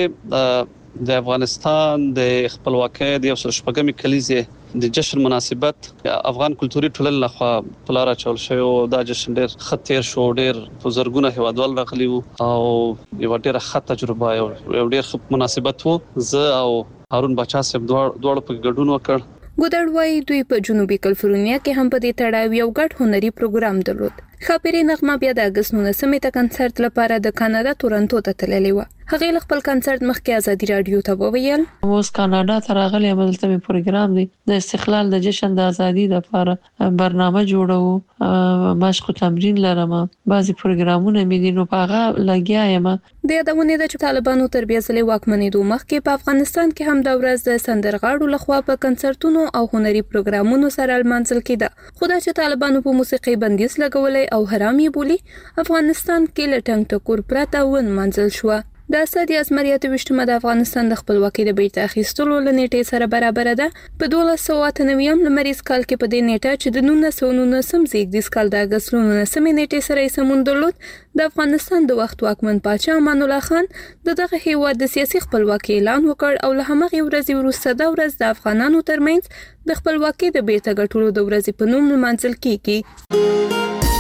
کې د افغانستان د خپلواکۍ د یو سل شپږمې کلیزې د جشن مناسبت افغان کلتوري ټولنې لخوا په لار اچول شوی او دا جشن ډېر ښه تیر شو. ډېر په زرګونه هیوادوال راغلي وو او یو ډېره ښه تجربه یو ډېر ښه مناسبت وو. زه او هارون پاچا صاحب دواړو په ګډون وکړ. ګودر وايي دوی په جنوبي کالیفورنیا کې هم په دې تړاو یو ګډ هنري پروګرام درلود. خاپيري نغمه بیا د اگست نولسمې ته کنسرت لپاره د کاناډا تورنټو ته تللې و. هغه خپل کنسرت مخکې ازادي رادیو ته وویل اوس کاناډا ته راغلی یم، دلته مې پروګرام دی د استقلال د جشن د ازادي لپاره برنامه جوړو، مشق تمرین لرم، بعضی پروګرامونه مې دي نو په هغه لګیا یم. د یادونه ده چې طالبانو تر بیا ځلې واکمنېدو مخکې په افغانستان کې هم د ورځ د سندرغاړو لخوا په کنسرتونو او هنري پروګرامونو سره المنځل کېده. خو دا چې طالبانو په موسیقي بندیز لګولې او حرامي بولی افغانستان کې لټنګ ټکور پرته ون منځل شو. د اسد ازمري اته ویشتمه د افغانستان د خپلواکۍ د بیرته اخیستلو لنیټې سره برابر ده. په دولس سوه اته نوي لمریز کال کې په دې نیټه چې د نولس سوه نولسم زیږدیز کال د اګست نولسمې نیټې سره یې سمون درلود، د افغانستان د وخت واکمن پاچا امان الله خان د دغه هیواد د سیاسي خپلواکۍ اعلان وکړ او له همغې ورځې وروسته دا ورځ د افغانانو ترمنځ د خپلواکۍ د بیرته ګټلو د ورځې په نوم لمانځل کیږي.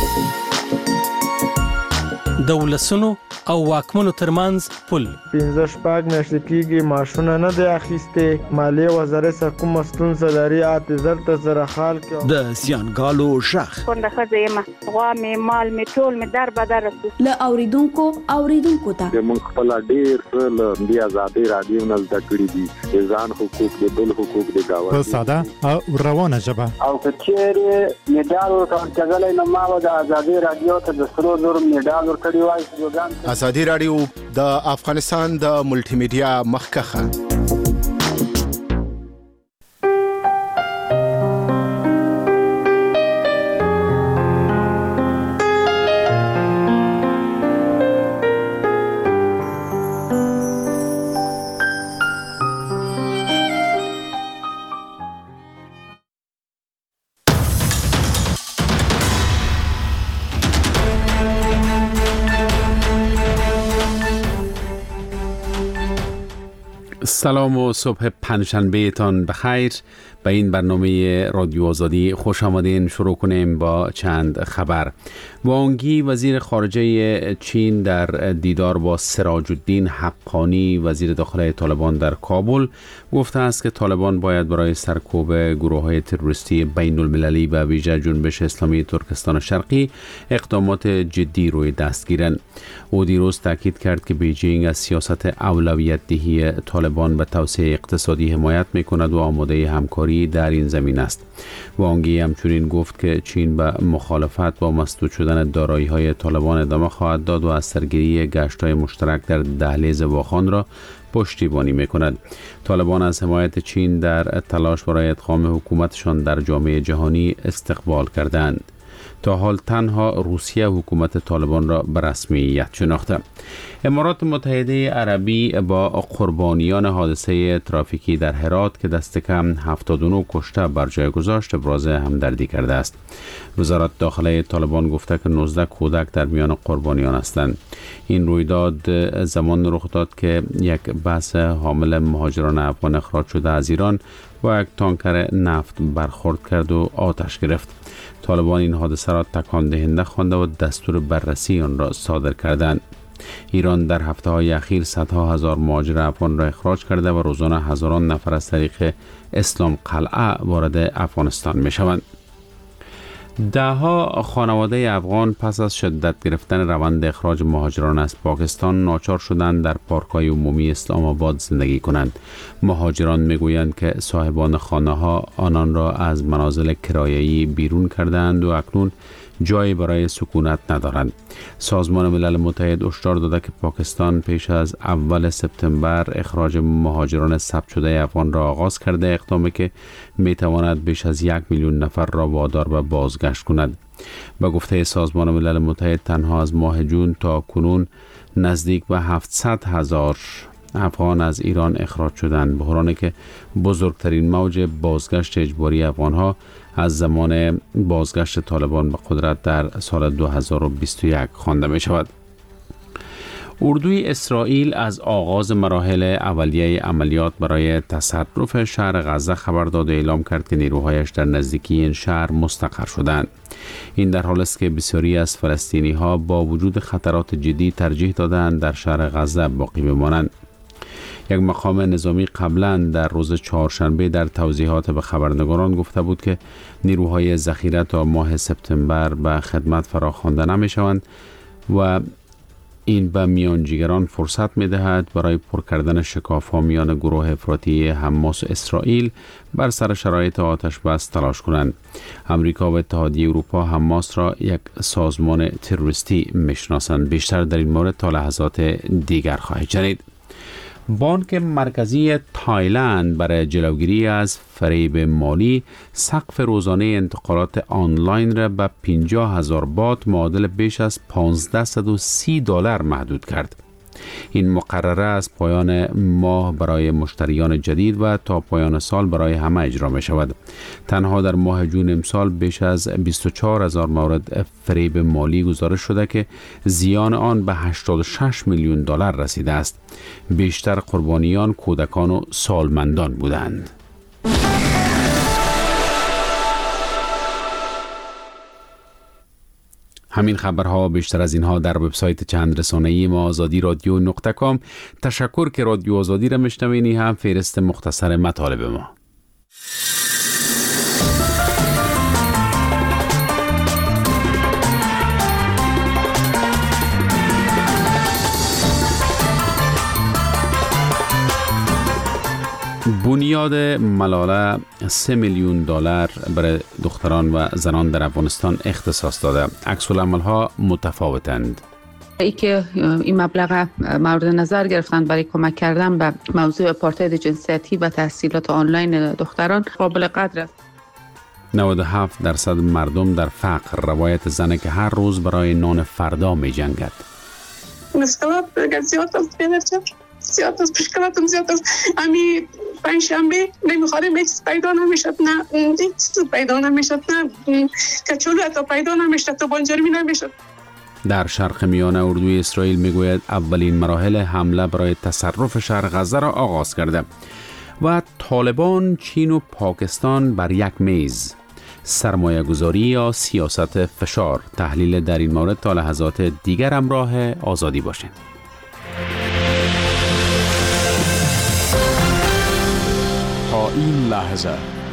د ولسونو او واکمنو ترمنځ پل پنځه شپږ میاشتې کېږي ماشونه نه دی اخیستې، مالیې وزارت سره کومه ستونزه لري اته زر ته زره خال کې د زیانګالو شخ څنګه ښځه یم غوا مې مال مې ټول مې در بدر رسو له اوریدونکو اوریدونکو ته موږ خپل ډیر څه له دې آزادۍ راډیو نه زده کړي دي، ځان حقوق د بل حقوق د گاونډي په ساده او روانه ژبه او کچېره میډال ورکړل کېږي نو ما د آزادۍ راډیو ته د سرو زر میډال ورکړی وای. آزادۍ راډیو د افغانستان د ملټي میډیا مخکخه. سلام و صبح پنجشنبه تان بخیر. به این برنامه رادیو آزادی خوش آمدین. شروع کنیم با چند خبر. وانگی وزیر خارجه چین در دیدار با سراج الدین حقانی وزیر داخله طالبان در کابل گفته است که طالبان باید برای سرکوب گروه‌های تروریستی بین المللی و ویژه جنبش اسلامی ترکستان شرقی اقدامات جدی روی دست گیرند. او دیروز تاکید کرد که بیجینگ از سیاست اولویت دهی طالبان به توسعه اقتصادی حمایت می‌کند و آماده همکاری در این زمین است. وانگی همچنین گفت که چین به مخالفت با مسدود شدن دارایی‌های طالبان ادامه خواهد داد و از سرگیری گشت‌های مشترک در دهلیز واخان را پشتیبانی می‌کند. طالبان از حمایت چین در تلاش برای ادغام حکومتشان در جامعه جهانی استقبال کردند. تا حال تنها روسیه حکومت طالبان را به رسمیت شناخته. امارات متحده عربی با قربانیان حادثه ترافیکی در هرات که دست کم هفتاد و نه کشته بر جای گذاشت ابراز همدردی کرده است. وزارت داخله طالبان گفته که نوزده کودک در میان قربانیان هستند. این رویداد زمان رخ داد که یک بس حامل مهاجران افغان اخراج شده از ایران با یک تانکر نفت برخورد کرد و آتش گرفت. طالبان این حادثه را تکان دهنده خوانده و دستور بررسی آن را صادر کردند. ایران در هفته‌های اخیر صدها هزار مهاجر افغان را اخراج کرده و روزانه هزاران نفر از طریق اسلام قلعه وارد افغانستان می‌شوند. ده‌ها خانواده افغان پس از شدت گرفتن روند اخراج مهاجران از پاکستان ناچار شدند در پارک‌های عمومی اسلام آباد زندگی کنند. مهاجران میگویند که صاحبان خانه‌ها آنان را از منازل کرایه‌ای بیرون کردند و اکنون جایی برای سکونت ندارند. سازمان ملل متحد هشدار داده که پاکستان پیش از اول سپتامبر اخراج مهاجران ثبت شده افغان را آغاز کرده، اقدامی که میتواند بیش از یک میلیون نفر را وادار به بازگشت کند. به گفته سازمان ملل متحد تنها از ماه جون تا کنون نزدیک به هفتصد هزار افغان از ایران اخراج شدند، بحرانی که بزرگترین موج بازگشت اجباری افغانها از زمان بازگشت طالبان به قدرت در سال دو هزار و بیست و یک خوانده می شود. اردوی اسرائیل از آغاز مراحل اولیه عملیات برای تصرف شهر غزه خبر داد و اعلام کرد که نیروهایش در نزدیکی این شهر مستقر شدند. این در حالی است که بسیاری از فلسطینی ها با وجود خطرات جدی ترجیح دادند در شهر غزه باقی بمانند. یک مقام نظامی قبلا در روز چهارشنبه در توضیحات به خبرنگاران گفته بود که نیروهای ذخیره تا ماه سپتامبر به خدمت فراخوانده نمی شوند و این به میانجیگران فرصت می دهد برای پر کردن شکاف‌ها میان گروه افراطی حماس و اسرائیل بر سر شرایط آتش بس تلاش کنند. امریکا و اتحادیه اروپا حماس را یک سازمان تروریستی میشناسند. بیشتر در این مورد تا لحظات دیگر خواهید شنید. بانک مرکزی تایلند برای جلوگیری از فریب مالی سقف روزانه انتقالات آنلاین را به پنجاه هزار بات معادل بیش از پانزده صد و سی دلار محدود کرد. این مقرره از پایان ماه برای مشتریان جدید و تا پایان سال برای همه اجرا می شود. تنها در ماه جون امسال بیش از بیست و چهار هزار مورد فریب مالی گزارش شده که زیان آن به هشتاد و شش میلیون دلار رسیده است. بیشتر قربانیان کودکان و سالمندان بودند. همین خبرها بیشتر از اینها در وبسایت چند رسانه‌ای ما آزادی رادیو نقطه کام. تشکر که رادیو آزادی را میشنوینی. هم فهرست مختصر مطالب ما. بنیاد ملاله سه میلیون دلار برای دختران و زنان در افغانستان اختصاص داده. عکس العمل‌ها متفاوتند. ای که این مبلغ مورد نظر گرفتن برای کمک کردن به موضوع آپارتاید جنسیتی و تحصیلات آنلاین دختران قابل قدر است. نود و هفت درصد مردم در فقر روایت زنه که هر روز برای نان فردا می جنگد. مشکلات زیاد است بینرچه زیاد است مشکلاتم زیاد است. امی پنجشنبه نمیخوریم هیچ پیدا نمیشد، نه هیچ پیدا نمیشد، نه کچولو حتی پیدا نمیشد، تو بانجرمی نمیشد. در شرق میانه اردوی اسرائیل میگوید اولین مراحل حمله برای تصرف شهر غزه را آغاز کرده. و طالبان، چین و پاکستان بر یک میز. سرمایه گذاری یا سیاست فشار. تحلیل در این مورد تا لحظات دیگر همراه آزادی باشین. تا این لحظه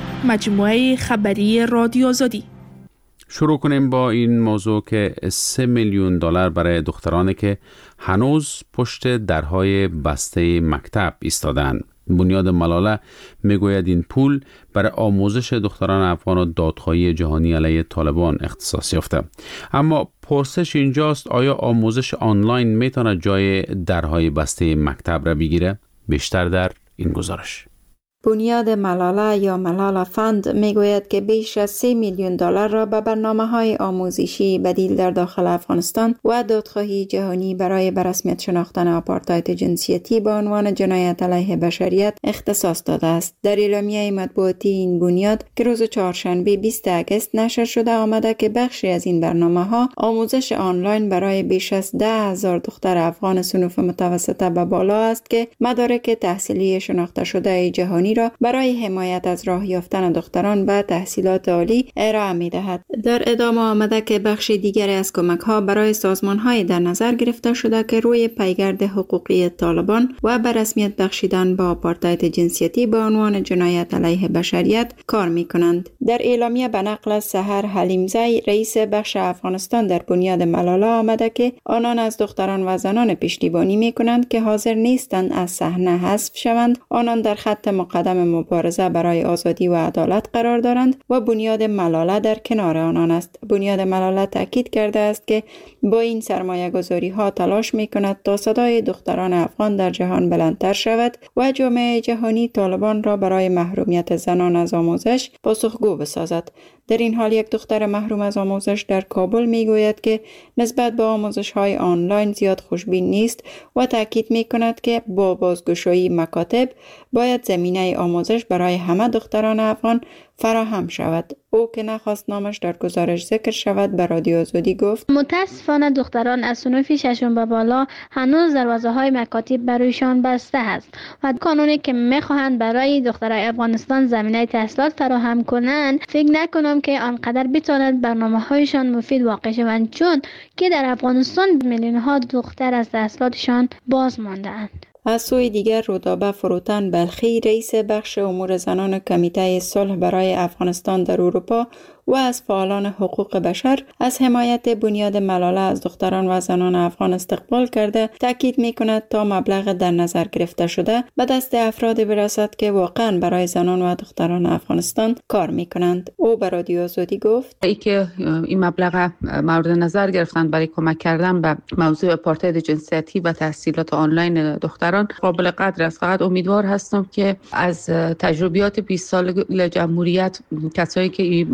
مجموعه خبری رادیو آزادی. شروع کنیم با این موضوع که سه میلیون دلار برای دخترانی که هنوز پشت درهای بسته مکتب ایستادند. بنیاد ملاله میگوید این پول برای آموزش دختران افغان و دادخواهی جهانی علیه طالبان اختصاص یافته. اما پرسش اینجاست آیا آموزش آنلاین میتونه جای درهای بسته مکتب را بگیره؟ بیشتر در این گزارش. بنیاد ملاله یا ملاله فند میگوید که بیش از سه میلیون دلار را به برنامه‌های آموزشی بدیل در داخل افغانستان و دادخواهی جهانی برای به رسمیت شناختن آپارتاید جنسیتی به عنوان جنایت علیه بشریت اختصاص داده است. در اعلامیه مطبوعاتی این بنیاد که روز چهارشنبه بیست آگوست نشر شده آمده که بخشی از این برنامه‌ها آموزش آنلاین برای بیش از ده هزار دختر افغان صنف متوسطه به بالا است که مدارک تحصیلی شناخته شده جهانی را برای حمایت از راه یافتن دختران به تحصیلات عالی ارائه می دهد. در ادامه آمده که بخش دیگری از کمک ها برای سازمان های در نظر گرفته شده که روی پیگرد حقوقی طالبان و به رسمیت بخشیدن به آپارتاید جنسیتی به عنوان جنایت علیه بشریت کار می کنند. در اعلامیه به نقل از سحر حلیمزی رئیس بخش افغانستان در بنیاد ملاله آمده که آنان از دختران و زنان پشتیبانی می کنند که حاضر نیستند از صحنه حذف شوند. آنان در خط مقدم مبارزه برای آزادی و عدالت قرار دارند و بنیاد ملاله در کنار آنان است. بنیاد ملاله تاکید کرده است که با این سرمایه گذاری ها تلاش می کند تا صدای دختران افغان در جهان بلندتر شود و جامعه جهانی طالبان را برای محرومیت زنان از آموزش پاسخگو بسازد. در این حال یک دختر محروم از آموزش در کابل می گوید که نسبت به آموزش های آنلاین زیاد خوشبین نیست و تاکید می کند که با بازگشایی مکاتب باید زمینه آموزش برای همه دختران افغان فراهم شود. او که نخواست نامش در گزارش ذکر شود به رادیو آزادی گفت متاسفانه دختران از صنف ششم به بالا هنوز دروازه های مکاتب برایشان بسته است و قانونی که میخواهند برای دخترای افغانستان زمینه تحصیلات فراهم کنند فکر نکنم که آنقدر بتواند برنامه هایشان مفید واقع شوند، چون که در افغانستان میلیون ها دختر از تحصیلاتشان باز مانده‌اند. از سوی دیگر رودابه فروتن بلخی رئیس بخش امور زنان کمیته صلح برای افغانستان در اروپا و از فعالان حقوق بشر از حمایت بنیاد ملاله از دختران و زنان افغان استقبال کرده تاکید می کند تا مبلغ در نظر گرفته شده به دست افراد برسد که واقعا برای زنان و دختران افغانستان کار می کنند. او به رادیو آزادی گفت ای که این مبلغ مورد نظر گرفتن برای کمک کردن به موضوع آپارتاید جنسیتی و تحصیلات آنلاین دختران قابل قدر است. فقط امیدوار هستم که از تجربیات بیست سال جمهوریت کسایی که این مبالغ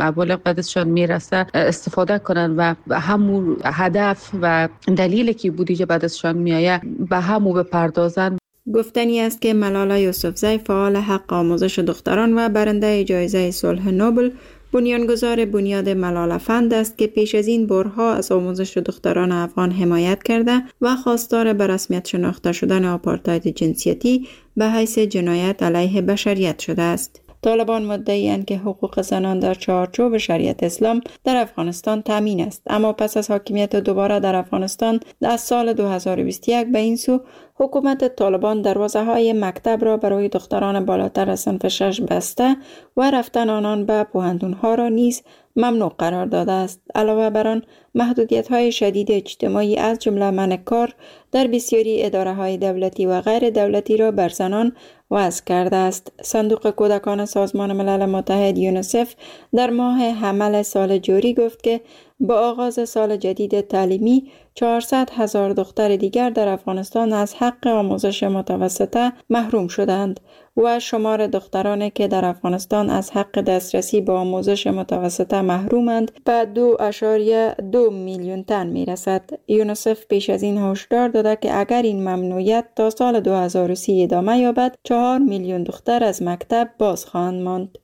به دستشان میرسه استفاده کنند و همون هدف و دلیلی که بودی که به دستشان میآید به همو بپردازند. گفتنی است که ملالا یوسفزی فعال حق آموزش دختران و برنده جایزه صلح نوبل بنیانگذار بنیاد ملالا فند است که پیش از این بارها از آموزش دختران افغان حمایت کرده و خواستار به رسمیت شناخته شدن آپارتاید جنسیتی به حیث جنایت علیه بشریت شده است. طالبان مدعی‌اند که حقوق زنان در چارچوب شریعت اسلام در افغانستان تامین است، اما پس از حاکمیت دوباره در افغانستان از سال دو هزار و بیست و یک به این سو حکومت طالبان دروازه‌های مکتب را برای دختران بالاتر از صنف شش بسته و رفتن آنان به پوهنتون‌ها را نیز ممنوع قرار داده است. علاوه بر آن محدودیت‌های شدید اجتماعی از جمله منع کار در بسیاری اداره‌های دولتی و غیر دولتی را بر زنان وضع کرده است. صندوق کودکان سازمان ملل متحد یونیسف در ماه حمل سال جاری گفت که با آغاز سال جدید تعلیمی چهارصد هزار دختر دیگر در افغانستان از حق آموزش متوسطه محروم شدند و شمار دخترانی که در افغانستان از حق دسترسی به آموزش متوسطه محرومند به دو اشاریه دو میلیون تن می رسد. یونیسف پیش از این هشدار داده که اگر این ممنوعیت تا سال دو هزار و سی ادامه یابد چهار میلیون دختر از مکتب باز خواهند ماند.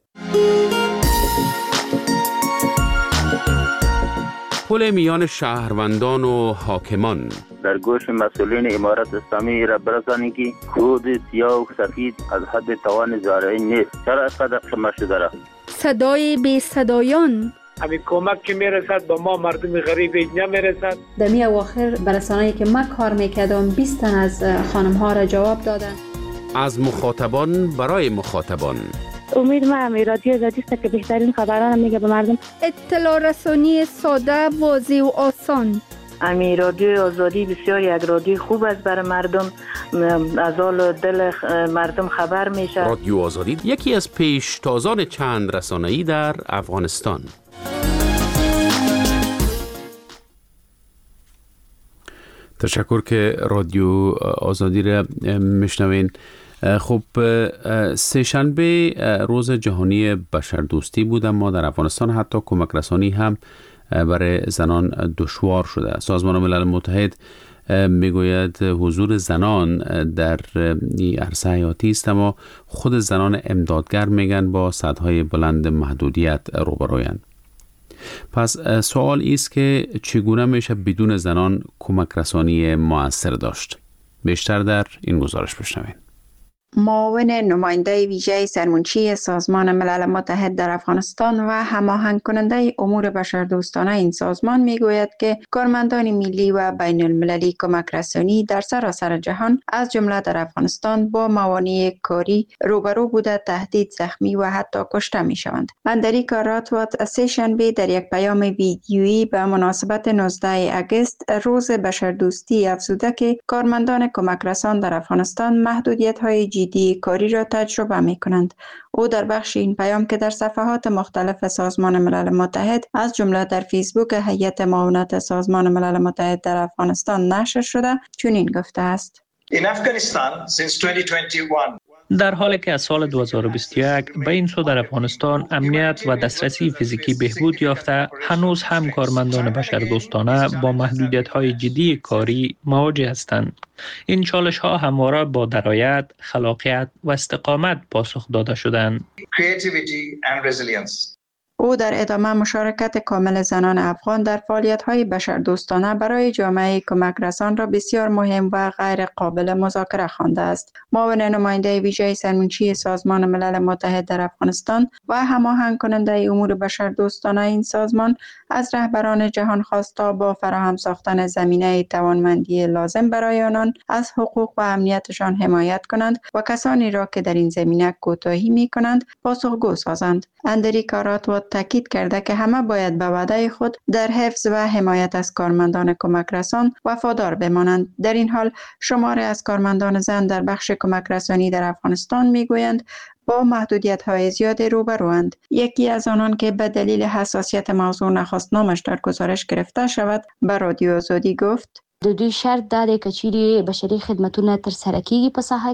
پل میان شهروندان و حاکمان در گوش مسئولین امارت اسلامی را برسانی که خود سیاه و سفید از حد توان زارعی نیست. چرا اینقدر شما شده را؟ صدای بی صدایان همین کمک که میرسد با ما مردم غریب اینجا میرسد. در می اواخر برسانه‌ای که ما کار میکردم بیست تن از خانم ها را جواب دادن. از مخاطبان برای مخاطبان. امید ما هم رادیو آزادی است که بهترین خبران میگه به مردم. اطلاع رسانی ساده، واضح و آسان. امی رادیو آزادی بسیار یک رادیو خوب است برای مردم، از حال دل مردم خبر میشه. رادیو آزادی یکی از پیشتازان چند رسانه‌ای در افغانستان. تشکر که رادیو آزادی را میشنوین. خب سه شنبه روز جهانی بشردوستی بود، اما در افغانستان حتی کمک رسانی هم برای زنان دشوار شده. سازمان ملل متحد میگوید حضور زنان در این عرصه حیاتی است، اما خود زنان امدادگر میگن با سطح‌های بلند محدودیت روبرویند. پس سوال است که چگونه میشه بدون زنان کمک رسانی مؤثر داشت؟ بیشتر در این گزارش بشنوید. معاون نماینده ویژه سرمنشی سازمان ملل متحد در افغانستان و هماهنگ کننده امور بشردوستانه این سازمان میگوید که کارمندان ملی و بین المللی کمک رسانی در سراسر جهان از جمله در افغانستان با موانع کاری روبرو بوده تهدید، زخمی و حتی کشته می شوند. اندریکا راتوات سه شنبه در یک پیام ویدیویی به مناسبت نوزده آگوست روز بشردوستی افزوده که کارمندان کمک رسان در افغانستان محدودیت های جدی کاری را تجربه می کنند. او در بخش این پیام که در صفحات مختلف سازمان ملل متحد از جمله در فیسبوک هیئت معاونت سازمان ملل متحد در افغانستان نشر شده چنین گفته است: In Afghanistan since twenty twenty-one در حالی که از سال دو هزار و بیست و یک به این سو در افغانستان امنیت و دسترسی فیزیکی بهبود یافته، هنوز هم کارمندان بشردوستانه با محدودیت‌های جدی کاری مواجه هستند. این چالش‌ها همواره با درایت، خلاقیت و استقامت پاسخ داده شدند. Creativity and resilience. او در ادامه مشارکت کامل زنان افغان در فعالیت‌های بشردوستانه برای جامعه کمک رسان را بسیار مهم و غیر قابل مذاکره خوانده است. معاون نماینده ویژه سرمنشی سازمان ملل متحد در افغانستان و هماهنگ کننده امور بشردوستانه این سازمان از رهبران جهان خواسته با فراهم ساختن زمینه توانمندی لازم برای آنان از حقوق و امنیتشان حمایت کنند و کسانی را که در این زمینه کوتاهی می‌کنند پاسخگو سازند. اندریکا راتوات تاکید کرده که همه باید به وعده خود در حفظ و حمایت از کارمندان کمک رسان وفادار بمانند. در این حال شماری از کارمندان زن در بخش کمک رسانی در افغانستان میگویند با محدودیت‌های زیاد روبروند. یکی از آنان که به دلیل حساسیت موضوع نخواست نامش در گزارش گرفته شود به رادیو آزادی گفت: د دوی شرط دا دی که چیرې بشري خدمتونه ترسره کیږي په ساحه کې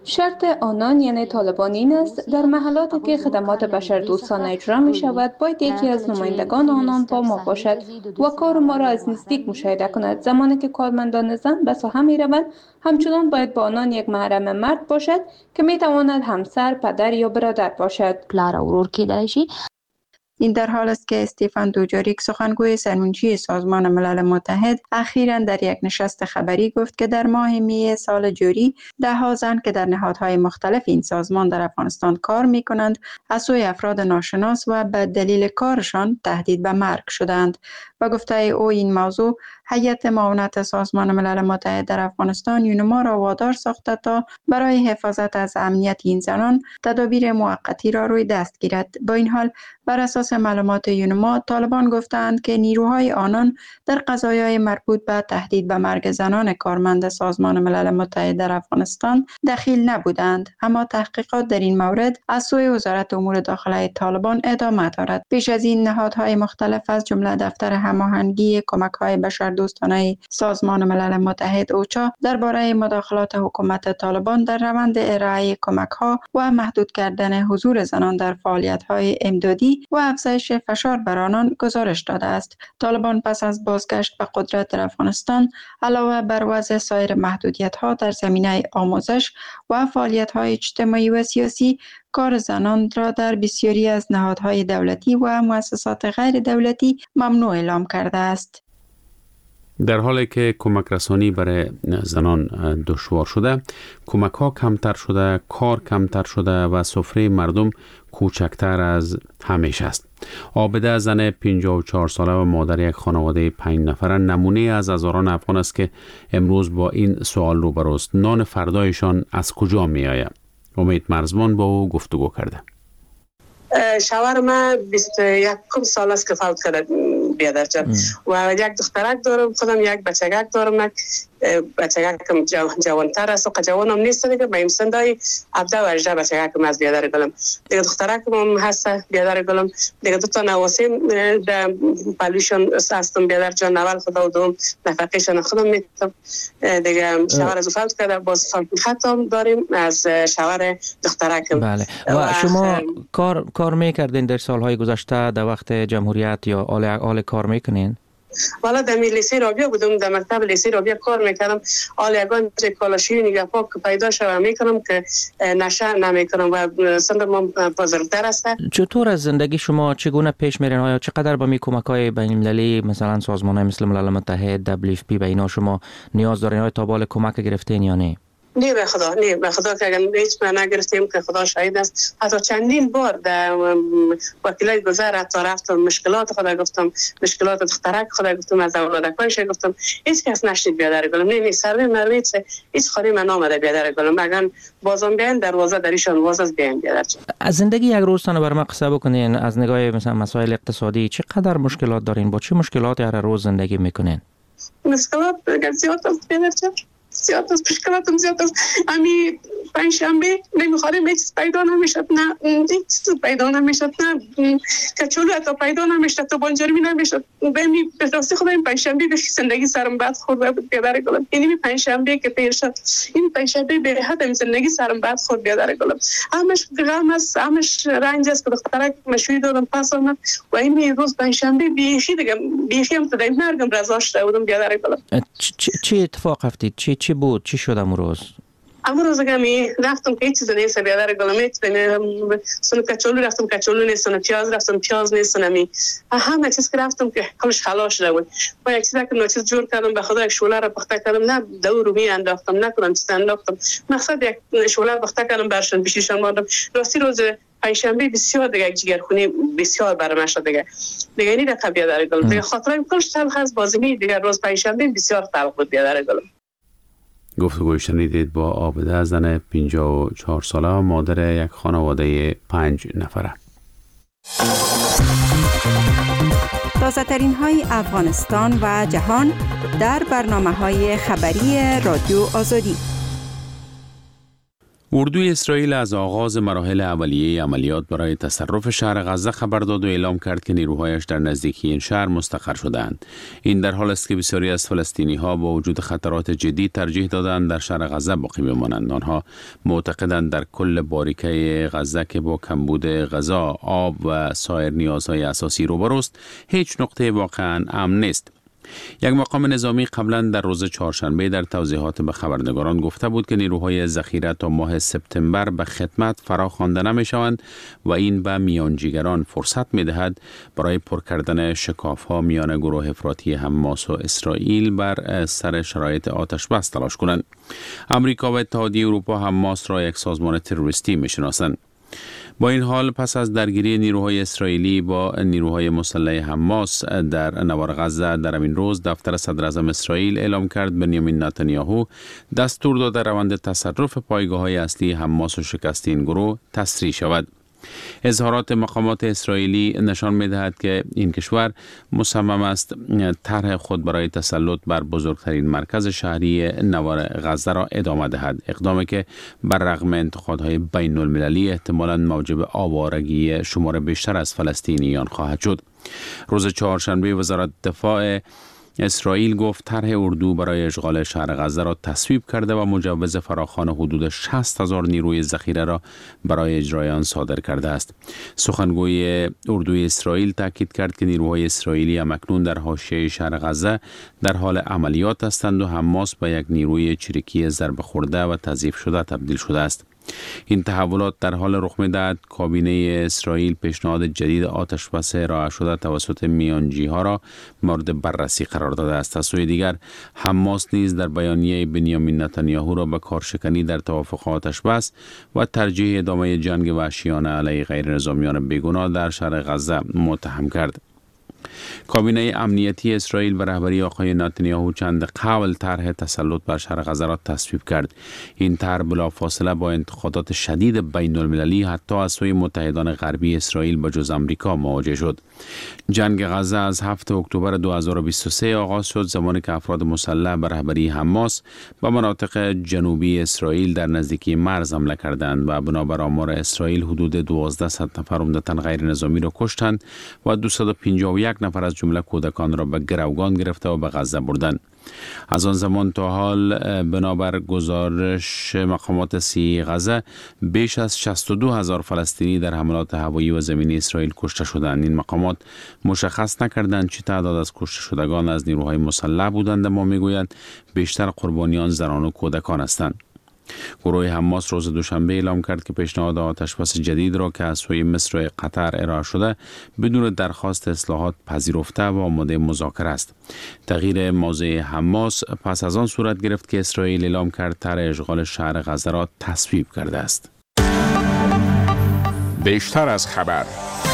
شرط آنان یعنی طالبان این است در محلاتی که خدمات بشردوستانه اجرا می شود باید یکی از نمایندگان آنان با ما باشد و کار ما را از نزدیک مشاهده کند. زمانی که کارمندان زن به ساحه می روند همچنان باید با آنان یک محرم مرد باشد که می تواند همسر، پدر یا برادر باشد. پلار اورور کی درشی. این در حال است که استیفان دوجاریک سخنگوی سرمنشی سازمان ملل متحد اخیراً در یک نشست خبری گفت که در ماه می سال جاری ده ها زن که در نهادهای مختلف این سازمان در افغانستان کار می کنند از سوی افراد ناشناس و به دلیل کارشان تهدید به مرگ شدند. و گفته او این موضوع هیئت معاونت سازمان ملل متحد در افغانستان یونما را وادار ساخته تا برای حفاظت از امنیت این زنان تدابیر موقتی را روی دست گیرد. با این حال بر اساس معلومات یونما طالبان گفتند که نیروهای آنان در قضایای مربوط به تهدید به مرگ زنان کارمند سازمان ملل متحد در افغانستان دخیل نبودند، اما تحقیقات در این مورد از سوی وزارت امور داخله طالبان ادامه دارد. پیش از این نهادهای مختلف از جمله دفتر هماهنگی کمک‌های بشردوستانه سازمان ملل متحد اوچا درباره مداخلات حکومت طالبان در روند ارائه کمک‌ها و محدود کردن حضور زنان در فعالیت‌های امدادی و افزایش فشار بر آنان گزارش داده است. طالبان پس از بازگشت به قدرت در افغانستان علاوه بر وضع سایر محدودیت‌ها در زمینه آموزش و فعالیت‌های اجتماعی و سیاسی، کار زنان را در بسیاری از نهادهای دولتی و مؤسسات غیر دولتی ممنوع اعلام کرده است. در حالی که کمک رسانی برای زنان دشوار شده، کمک ها کمتر شده، کار کمتر شده و سفره مردم کوچکتر از همیشه است. عابده زن پنجاه و چهار ساله و مادر یک خانواده پنج نفره نمونه از هزاران افغان است که امروز با این سوال روبروست: نان فردایشان از کجا می آید؟ امید مرزبان با او گفتگو کرده. شوهر من بیست و یک سال است که فوت کرده بیادر جان و یک دخترک دارم، خودم یک بچگک دارم. بچگکم جوانتر است و جوانم نیست دیگه، به این سندای هفده و هجده بچگکم از بیادر گلم دیگه، دخترکم هم هست بیادر گلم دیگه، دو تا نواسیم در پلوشان هستم بیادر جان. اول خدا و دوم نفقیشان خودم میتونم دیگه. شوهر از فوت کرده، باز خطم داریم از شوهر دخترکم. بله. و, و شما کار کار میکردین در سالهای گذشته در وقت جمهوریت یا آل آل کار میکنین؟ والا در لیسه رابیا بودم، در مکتب لیسه رابیا کار میکردم. آل یگان کالاشی نگه پاک پیدا شوم میکنم که نشه نمیکنم و سندم بزرگتر است. چطور از زندگی شما چگونه پیش میرین؟ آیا چقدر با می کمک‌های بین‌المللی مثلا سازمان‌های مثل ملل متحد، دبلیو اف پی به اینا شما نیاز دارین؟ آیا تا بال کمک گرفتین یا نه؟ نه به خدا، نه به خدا که اگر هیچ ما نگرفتیم که خدا شاهد است. حتی چندین بار در وکیلای گذر حتی رفتم مشکلات خدا گفتم، مشکلات دخترک خدا گفتم، از اولادکایش گفتم، هیچ کس نشنید بیادر گلم. نه نه سر مرویت هیچ خاری من آمده بیادر گلم. اگر بازم بیان دروازه دریشان واز از بیان بیادر. از زندگی یک روزتان بر ما قصه بکنین، از نگاه مثلا مسائل اقتصادی چقدر مشکلات دارین؟ با چه مشکلاتی هر روز زندگی میکنین؟ مشکلات زیاد است بیادر جان، زیاد است، مشکلاتم زیاد است. امی پنجشنبه نمیخوریم، هیچ پیدا نمیشد، نه هیچ چیز پیدا نمیشد، نه کچولو حتی پیدا نمیشد، تو بانجرمی نمیشد. بمی به راستی خدا این پنجشنبه به شیندگی سرم بد خورد بود بیادر گلم. این پنجشنبه که پیر شد، این پنجشنبه به حد زندگی سرم بد خورد بیادر گلم. همش غم است، همش رنج است که دخترک مشوی دادم پس آمد و این روز پنجشنبه بیخی دیگه بیخی هم تا مرگم رضا شده بودم بیادر گلم. چی اتفاق افتید؟ چی چی بود؟ چی شد امروز؟ امروز گمی رفتم که هیچ چیز نیست بیادر گلم. سن کچولو رفتم، کچولو نیست. سن پیاز رفتم، پیاز نیست. نمی همه چیز که رفتم که کلش خلاص شده بود. با یک چیزی که نوچیز جور کردم، به خدا یک شوله را پخته کردم، نه دور رو می انداختم، نکنم چیز انداختم. مقصد یک شوله پخته کردم برشان بشیشان ماندم. راستی روز پنجشنبه بسیار دیگه جگرخونی بسیار برام شد دیگه. دیگه این رقم بیادر گلم. دیگه خاطرم کلش تلخ از بازمی دیگه. روز پنجشنبه بسیار تلخ بود بیادر گلم. گفتگوی شنیدید با عابده زن پنجاه و چهار ساله و مادر یک خانواده پنج نفره. تازه ترین های افغانستان و جهان در برنامه های خبری رادیو آزادی. اردوی اسرائیل از آغاز مراحل اولیه عملیات برای تصرف شهر غزه خبر داد و اعلام کرد که نیروهایش در نزدیکی این شهر مستقر شدند. این در حال است که بسیاری از فلسطینی ها با وجود خطرات جدی ترجیح دادند در شهر غزه باقی بمانند. آنها معتقدند در کل باریکه غزه که با کمبود غذا، آب و سایر نیازهای اساسی روبروست، هیچ نقطه واقعا امن نیست. یک مقام نظامی قبلا در روز چهارشنبه در توضیحات به خبرنگاران گفته بود که نیروهای ذخیره تا ماه سپتامبر به خدمت فرا خوانده نمی‌شوند و این به میانجیگران فرصت می‌دهد برای پر کردن شکاف‌ها میان گروه افراطی حماس و اسرائیل بر سر شرایط آتش بس تلاش کنند. امریکا و اتحادیه اروپا حماس را یک سازمان تروریستی می‌شناسند. با این حال پس از درگیری نیروهای اسرائیلی با نیروهای مسلح حماس در نوار غزه در این روز، دفتر صدر اعظم اسرائیل اعلام کرد بنیامین نتانیاهو دستور داده روند تصرف پایگاه‌های اصلی حماس و شکست این گروه تسریع شود. اظهارات مقامات اسرائیلی نشان می‌دهد که این کشور مصمم است طرح خود برای تسلط بر بزرگترین مرکز شهری نوار غزه را ادامه دهد، اقدامی که بر رغم انتقادهای بین المللی احتمالاً موجب آوارگی شمار بیشتر از فلسطینیان خواهد شد. روز چهارشنبه وزارت دفاع اسرائیل گفت طرح اردو برای اشغال شهر غزه را تصویب کرده و مجوز فراخوان حدود شصت هزار نیروی ذخیره را برای اجرای آن صادر کرده است. سخنگوی اردوی اسرائیل تاکید کرد که نیروهای اسرائیلی همکنون در حاشیه شهر غزه در حال عملیات هستند و حماس به یک نیروی چریکی ضربه خورده و تضعیف شده تبدیل شده است. این تحولات در حال رخ می‌دهد کابینه اسرائیل پیشنهاد جدید آتش بس ارائه شده توسط میانجی‌ها را مورد بررسی قرار داده است. از سوی دیگر حماس نیز در بیانیه بنیامین نتانیاهو را به کارشکنی در توافق آتش بس و ترجیح ادامه جنگ وحشیانه علیه غیر نظامیان بیگناه در شهر غزه متهم کرد. کابینه امنیتی اسرائیل به رهبری آقای نتانیاهو چند قبل طرح تسلط بر شهر غزه را تصویب کرد. این طرح بلافاصله با انتقادات شدید بین المللی حتی از سوی متحدان غربی اسرائیل به جز آمریکا مواجه شد. جنگ غزه از هفتم اکتبر دو هزار و بیست و سه آغاز شد، زمانی که افراد مسلح به رهبری حماس به مناطق جنوبی اسرائیل در نزدیکی مرز حمله کردند و بنابر آمار اسرائیل حدود دوازده نفر عمدتاً غیر نظامی را کشتند و دویست و پنجاه و یک نفر از جمله کودکان را به گروگان گرفته و به غزه بردند. از آن زمان تا حال بنابر گزارش مقامات سی غزه بیش از شصت و دو هزار فلسطینی در حملات هوایی و زمینی اسرائیل کشته شدند. این مقامات مشخص نکردند چه تعداد از کشته شدگان از نیروهای مسلح بودند، اما میگویند بیشتر قربانیان زنان و کودکان هستند. گروه حماس روز دوشنبه اعلام کرد که پیشنهاد آتشبس جدید را که از سوی مصر و قطر ارائه شده بدون درخواست اصلاحات پذیرفته و آماده مذاکره است. تغییر موضع حماس پس از آن صورت گرفت که اسرائیل اعلام کرد طرح اشغال شهر غزه را تصویب کرده است. بیشتر از خبر.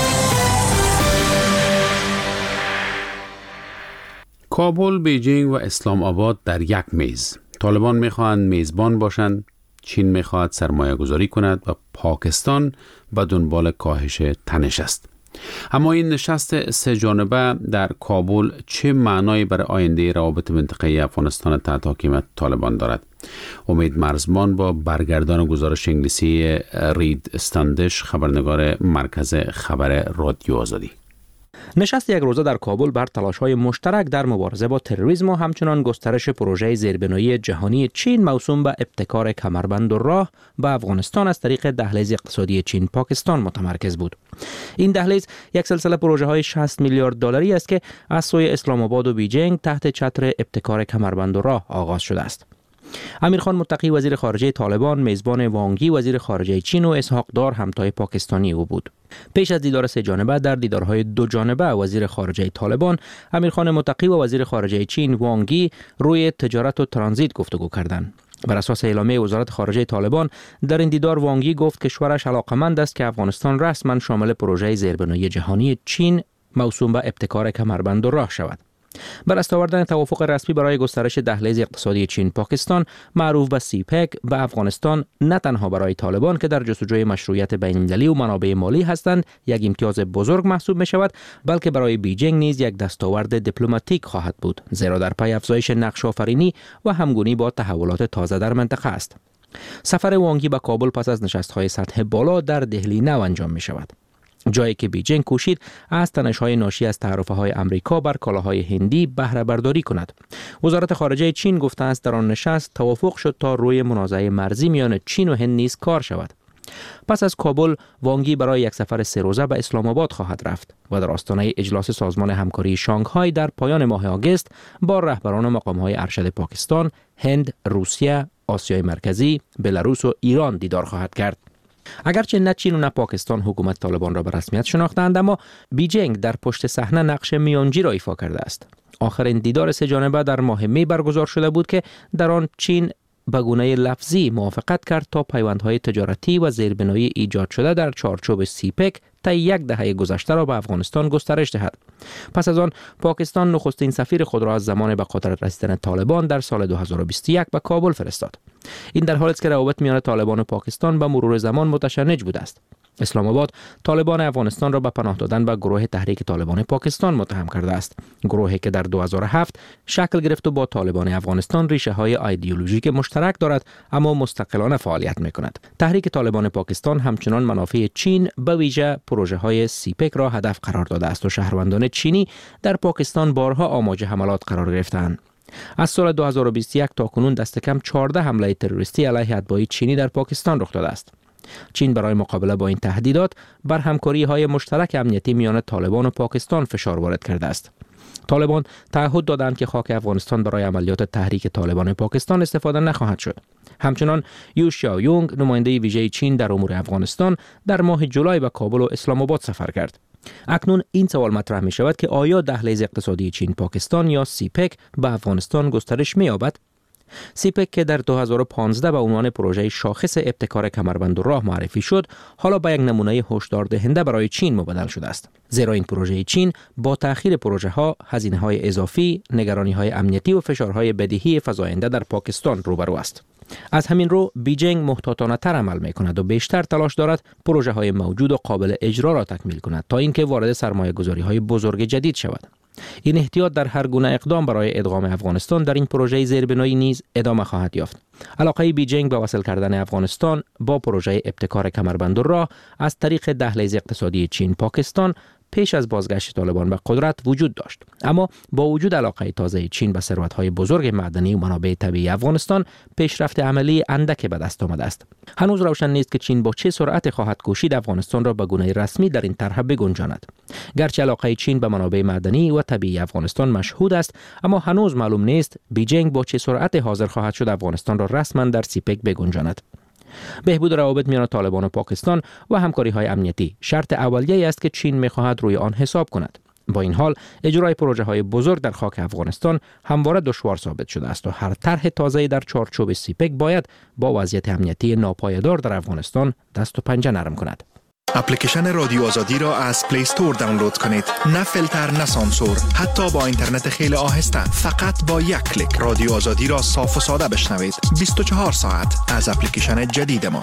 کابل، بیجینگ و اسلام آباد در یک میز. طالبان میخواهند میزبان باشند، چین میخواهد سرمایه گذاری کند و پاکستان به دنبال کاهش تنش است. اما این نشست سه جانبه در کابل چه معنایی برای آینده روابط منطقه‌ای افغانستان تحت حکومت طالبان دارد؟ امید مرزمان با برگردان گزارش انگلیسی رید استندش، خبرنگار مرکز خبر رادیو آزادی. نشست یک روزه در کابل بر تلاش‌های مشترک در مبارزه با تروریسم و همچنان گسترش پروژه زیربنایی جهانی چین موسوم به ابتکار کمربند و راه به افغانستان از طریق دهلیز اقتصادی چین پاکستان متمرکز بود. این دهلیز یک سلسله پروژه‌های شصت میلیارد دلاری است که از سوی اسلام آباد و بیجینگ تحت چتر ابتکار کمربند و راه آغاز شده است. امیرخان متقی وزیر خارجه طالبان میزبان وانگی وزیر خارجه چین و اسحاق دار همتای پاکستانی او بود. پیش از دیدار سه جانبه در دیدارهای دو جانبه وزیر خارجه طالبان، امیرخان متقی و وزیر خارجه چین وانگی روی تجارت و ترانزیت گفتگو کردند. بر اساس اعلامیه وزارت خارجه طالبان، در این دیدار وانگی گفت کشورش علاقمند است که افغانستان رسما شامل پروژه زیربنایی جهانی چین موسوم به ابتکار کمربند و راه شود. بر دست آوردن توافق رسمی برای گسترش دهلیز اقتصادی چین پاکستان معروف به سیپک به افغانستان نه تنها برای طالبان که در جستجوی مشروعیت بین‌المللی و منابع مالی هستند یک امتیاز بزرگ محسوب می شود، بلکه برای بیجینگ نیز یک دستاورد دیپلماتیک خواهد بود، زیرا در پی افزایش نقش آفرینی و همگونی با تحولات تازه در منطقه است. سفر وانگی به کابل پس از نشست‌های سطح بالا در دهلی نو انجام می شود. جایی که بیجینگ کوشید از تنش‌های ناشی از تعرفه‌های امریکا بر کالاهای هندی بهره برداری کند. وزارت خارجه چین گفته است در آن نشست توافق شد تا روی منازعه مرزی میان چین و هند نیز کار شود. پس از کابل، وانگی برای یک سفر سه روزه به اسلام آباد خواهد رفت و در آستانه اجلاس سازمان همکاری شانگهای در پایان ماه آگوست با رهبران مقام‌های ارشد پاکستان، هند، روسیه، آسیای مرکزی، بلاروس و ایران دیدار خواهد کرد. اگرچه نه چین و نه پاکستان حکومت طالبان را به رسمیت شناختند، اما بیجینگ در پشت صحنه نقش میانجی را ایفا کرده است. آخرین دیدار سه جانبه در ماه می برگزار شده بود که در آن چین به گونه لفظی موافقت کرد تا پیوندهای تجارتی و زیربنایی ایجاد شده در چارچوب سیپک تا یک دهه گذشته را به افغانستان گسترش دهد. پس از آن پاکستان نخستین سفیر خود را از زمان به قدرت رسیدن طالبان در سال دو هزار و بیست و یک به کابل فرستاد. این در حالی است که روابط میان طالبان و پاکستان به مرور زمان متشنج بوده است. اسلام آباد طالبان افغانستان را به پناه دادن به گروه تحریک طالبان پاکستان متهم کرده است. گروهی که در دو هزار و هفت شکل گرفت و با طالبان افغانستان ریشه های ایدئولوژیک مشترک دارد اما مستقلانه فعالیت می‌کند. تحریک طالبان پاکستان همچنان منافع چین به ویژه پروژه های سیپک را هدف قرار داده است و شهروندان چینی در پاکستان بارها آماج حملات قرار گرفتند. از سال دو هزار و بیست و یک تا کنون دست کم چهارده حمله تروریستی علیه اتباع چینی در پاکستان رخ داده است. چین برای مقابله با این تهدیدات بر همکاری‌های مشترک امنیتی میان طالبان و پاکستان فشار وارد کرده است. طالبان تعهد دادند که خاک افغانستان برای عملیات تحریک طالبان پاکستان استفاده نخواهد شد. همچنان یو شیاویونگ نماینده ویژه چین در امور افغانستان در ماه جولای به کابل و اسلام آباد سفر کرد. اکنون این سوال مطرح می شود که آیا دهلیز اقتصادی چین پاکستان یا سیپک به افغانستان گسترش می یابد؟ سیپک که در دو هزار و پانزده به عنوان پروژه شاخص ابتکار کمربند و راه معرفی شد، حالا به یک نمونه هشدار دهنده برای چین مبدل شده است. زیرا این پروژه چین با تأخیر پروژه ها، هزینه های اضافی، نگرانی های امنیتی و فشارهای بدیهی فزاینده در پاکستان روبرو است. از همین رو بیجینگ محتاطانه تر عمل می کند و بیشتر تلاش دارد پروژه های موجود و قابل اجرا را تکمیل کند تا اینکه وارد سرمایه گذاری های بزرگ جدید شود. این احتیاط در هر گونه اقدام برای ادغام افغانستان در این پروژه زیربنایی نیز ادامه خواهد یافت. علاقه بیجینگ به وصل کردن افغانستان با پروژه ابتکار کمربند و راه از طریق دهلیز اقتصادی چین پاکستان پیش از بازگشت طالبان به قدرت وجود داشت، اما با وجود علاقه تازه چین به ثروت‌های بزرگ معدنی و منابع طبیعی افغانستان، پیشرفت عملی اندک به دست آمده است. هنوز روشن نیست که چین با چه سرعت خواهد کوشید افغانستان را به گونه رسمی در این طرح بگنجاند. گرچه علاقه چین به منابع معدنی و طبیعی افغانستان مشهود است، اما هنوز معلوم نیست بیجینگ با چه سرعت حاضر خواهد شد افغانستان را رسما در سیپک بگنجاند. بهبود روابط میان طالبان و پاکستان و همکاری‌های امنیتی شرط اولیه است که چین می‌خواهد روی آن حساب کند. با این حال اجرای پروژه‌های بزرگ در خاک افغانستان همواره دشوار ثابت شده است و هر طرح تازه‌ای در چارچوب سیپک باید با وضعیت امنیتی ناپایدار در افغانستان دست و پنجه نرم کند. اپلیکیشن رادیو آزادی را از پلی استور دانلود کنید. نه فیلتر، نه سانسور، حتی با اینترنت خیلی آهسته. فقط با یک کلیک رادیو آزادی را صاف و ساده بشنوید. بیست و چهار ساعت از اپلیکیشن جدید ما.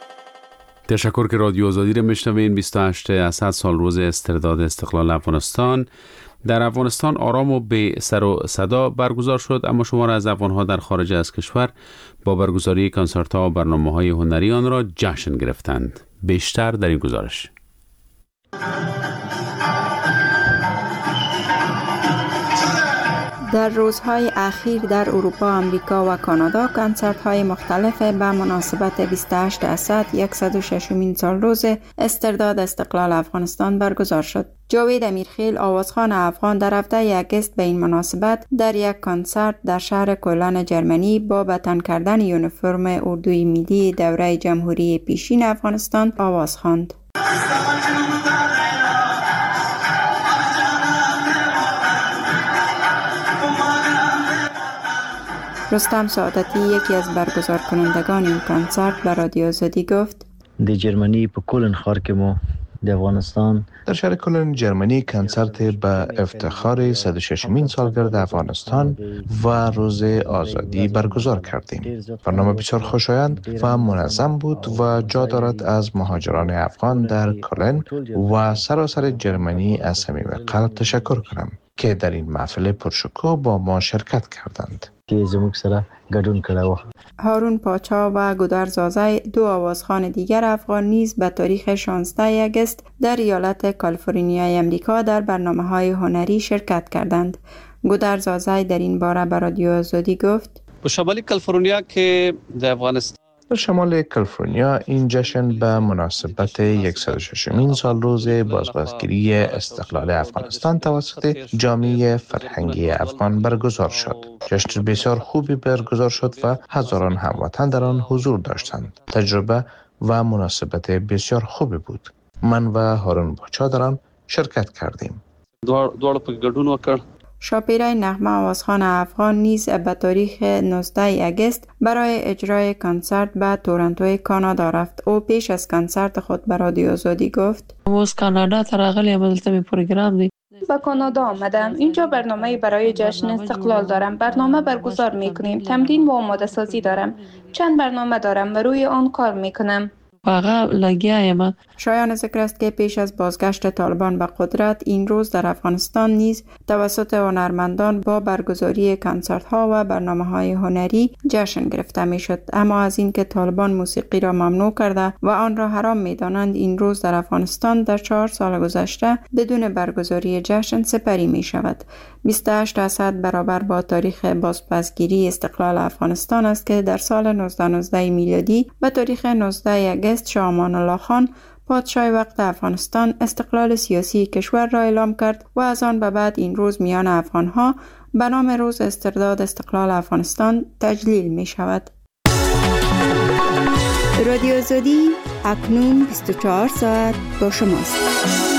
تشکر که رادیو آزادی را میشنوین. بیست و هشت اسد سال روز استرداد استقلال افغانستان. در افغانستان آرام و بی سر و صدا برگزار شد، اما شمار از افغان‌ها در خارج از کشور با برگزاری کنسرت‌ها و برنامه‌های هنری آن را جشن گرفتند. بیشتر در این گزارش. در روزهای اخیر در اروپا، آمریکا و کانادا کنسرت‌های مختلف به مناسبت بیست و هشت اسد صد و ششمین سال روز استرداد استقلال افغانستان برگزار شد. جاوید امیرخیل، آوازخوان افغان، در هفده اگست به این مناسبت در یک کنسرت در شهر کلن جرمنی با به تن کردن یونیفرم اردوی ملی دوره جمهوری پیشین افغانستان آواز خواند. رستم سعادتی، یکی از برگزار کنندگان این کنسرت، به رادیو آزادی گفت: در جرمنی په کلن ښار کې مو د افغانستان در شهر کلن جرمنی کنسرت به افتخار صد و ششمین سالگرد افغانستان و روز آزادی برگزار کردیم. برنامه بسیار خوشایند و منظم بود و جا دارد از مهاجران افغان در کلن و سراسر جرمنی از صمیم قلب تشکر کنم که در این محفل پرشکوه با ما شرکت کردند. که زموږ سره ګډون کړی و. هارون پاچا و گودرزازی دو آوازخوان دیگر افغان نیز به تاریخ شانزده آگوست در ایالت کالیفرنیای امریکا در برنامه‌های هنری شرکت کردند. گودرزازی در این باره به رادیو آزادی گفت: به شمال کالیفرنیا که در افغانستان در شمال کالیفرنیا این جشن به مناسبت صد و ششمین سال روز بازبازگیری استقلال افغانستان توسط جامعه فرهنگی افغان برگزار شد. جشن بسیار خوبی برگزار شد و هزاران هموطن در آن حضور داشتند. تجربه و مناسبت بسیار خوبی بود. من و هارون پاچا در آن شرکت کردیم. دوار په ګډون وکړ. شاپیره نغمه آوازخوان افغان نیز به تاریخ نوزده آگوست برای اجرای کنسرت به تورنتو کانادا رفت. او پیش از کنسرت خود به رادیو آزادی گفت: از کانادا تراغلی عملتم پروگرام دی. به کانادا آمدم. اینجا برنامه برای جشن استقلال دارم. برنامه برگزار می کنیم. تمرین و آماده سازی دارم. چند برنامه دارم و روی آن کار می کنم. شایان ذکر است که پیش از بازگشت طالبان به قدرت این روز در افغانستان نیز توسط هنرمندان با برگزاری کنسرت ها و برنامه های هنری جشن گرفته می شد. اما از اینکه طالبان موسیقی را ممنوع کرده و آن را حرام می دانند، این روز در افغانستان در چهار سال گذشته بدون برگزاری جشن سپری می شود. بیست و هشت اسد برابر با تاریخ بازپسگیری استقلال افغانستان است که در سال نوزده نوزده میلادی به تاریخ نوزده آگوست شاه امان الله خان پادشاه وقت افغانستان استقلال سیاسی کشور را اعلام کرد و از آن به بعد این روز میان افغانها به نام روز استرداد استقلال افغانستان تجلیل می شود. رادیو آزادی اکنون بیست و چهار ساعت با شماست.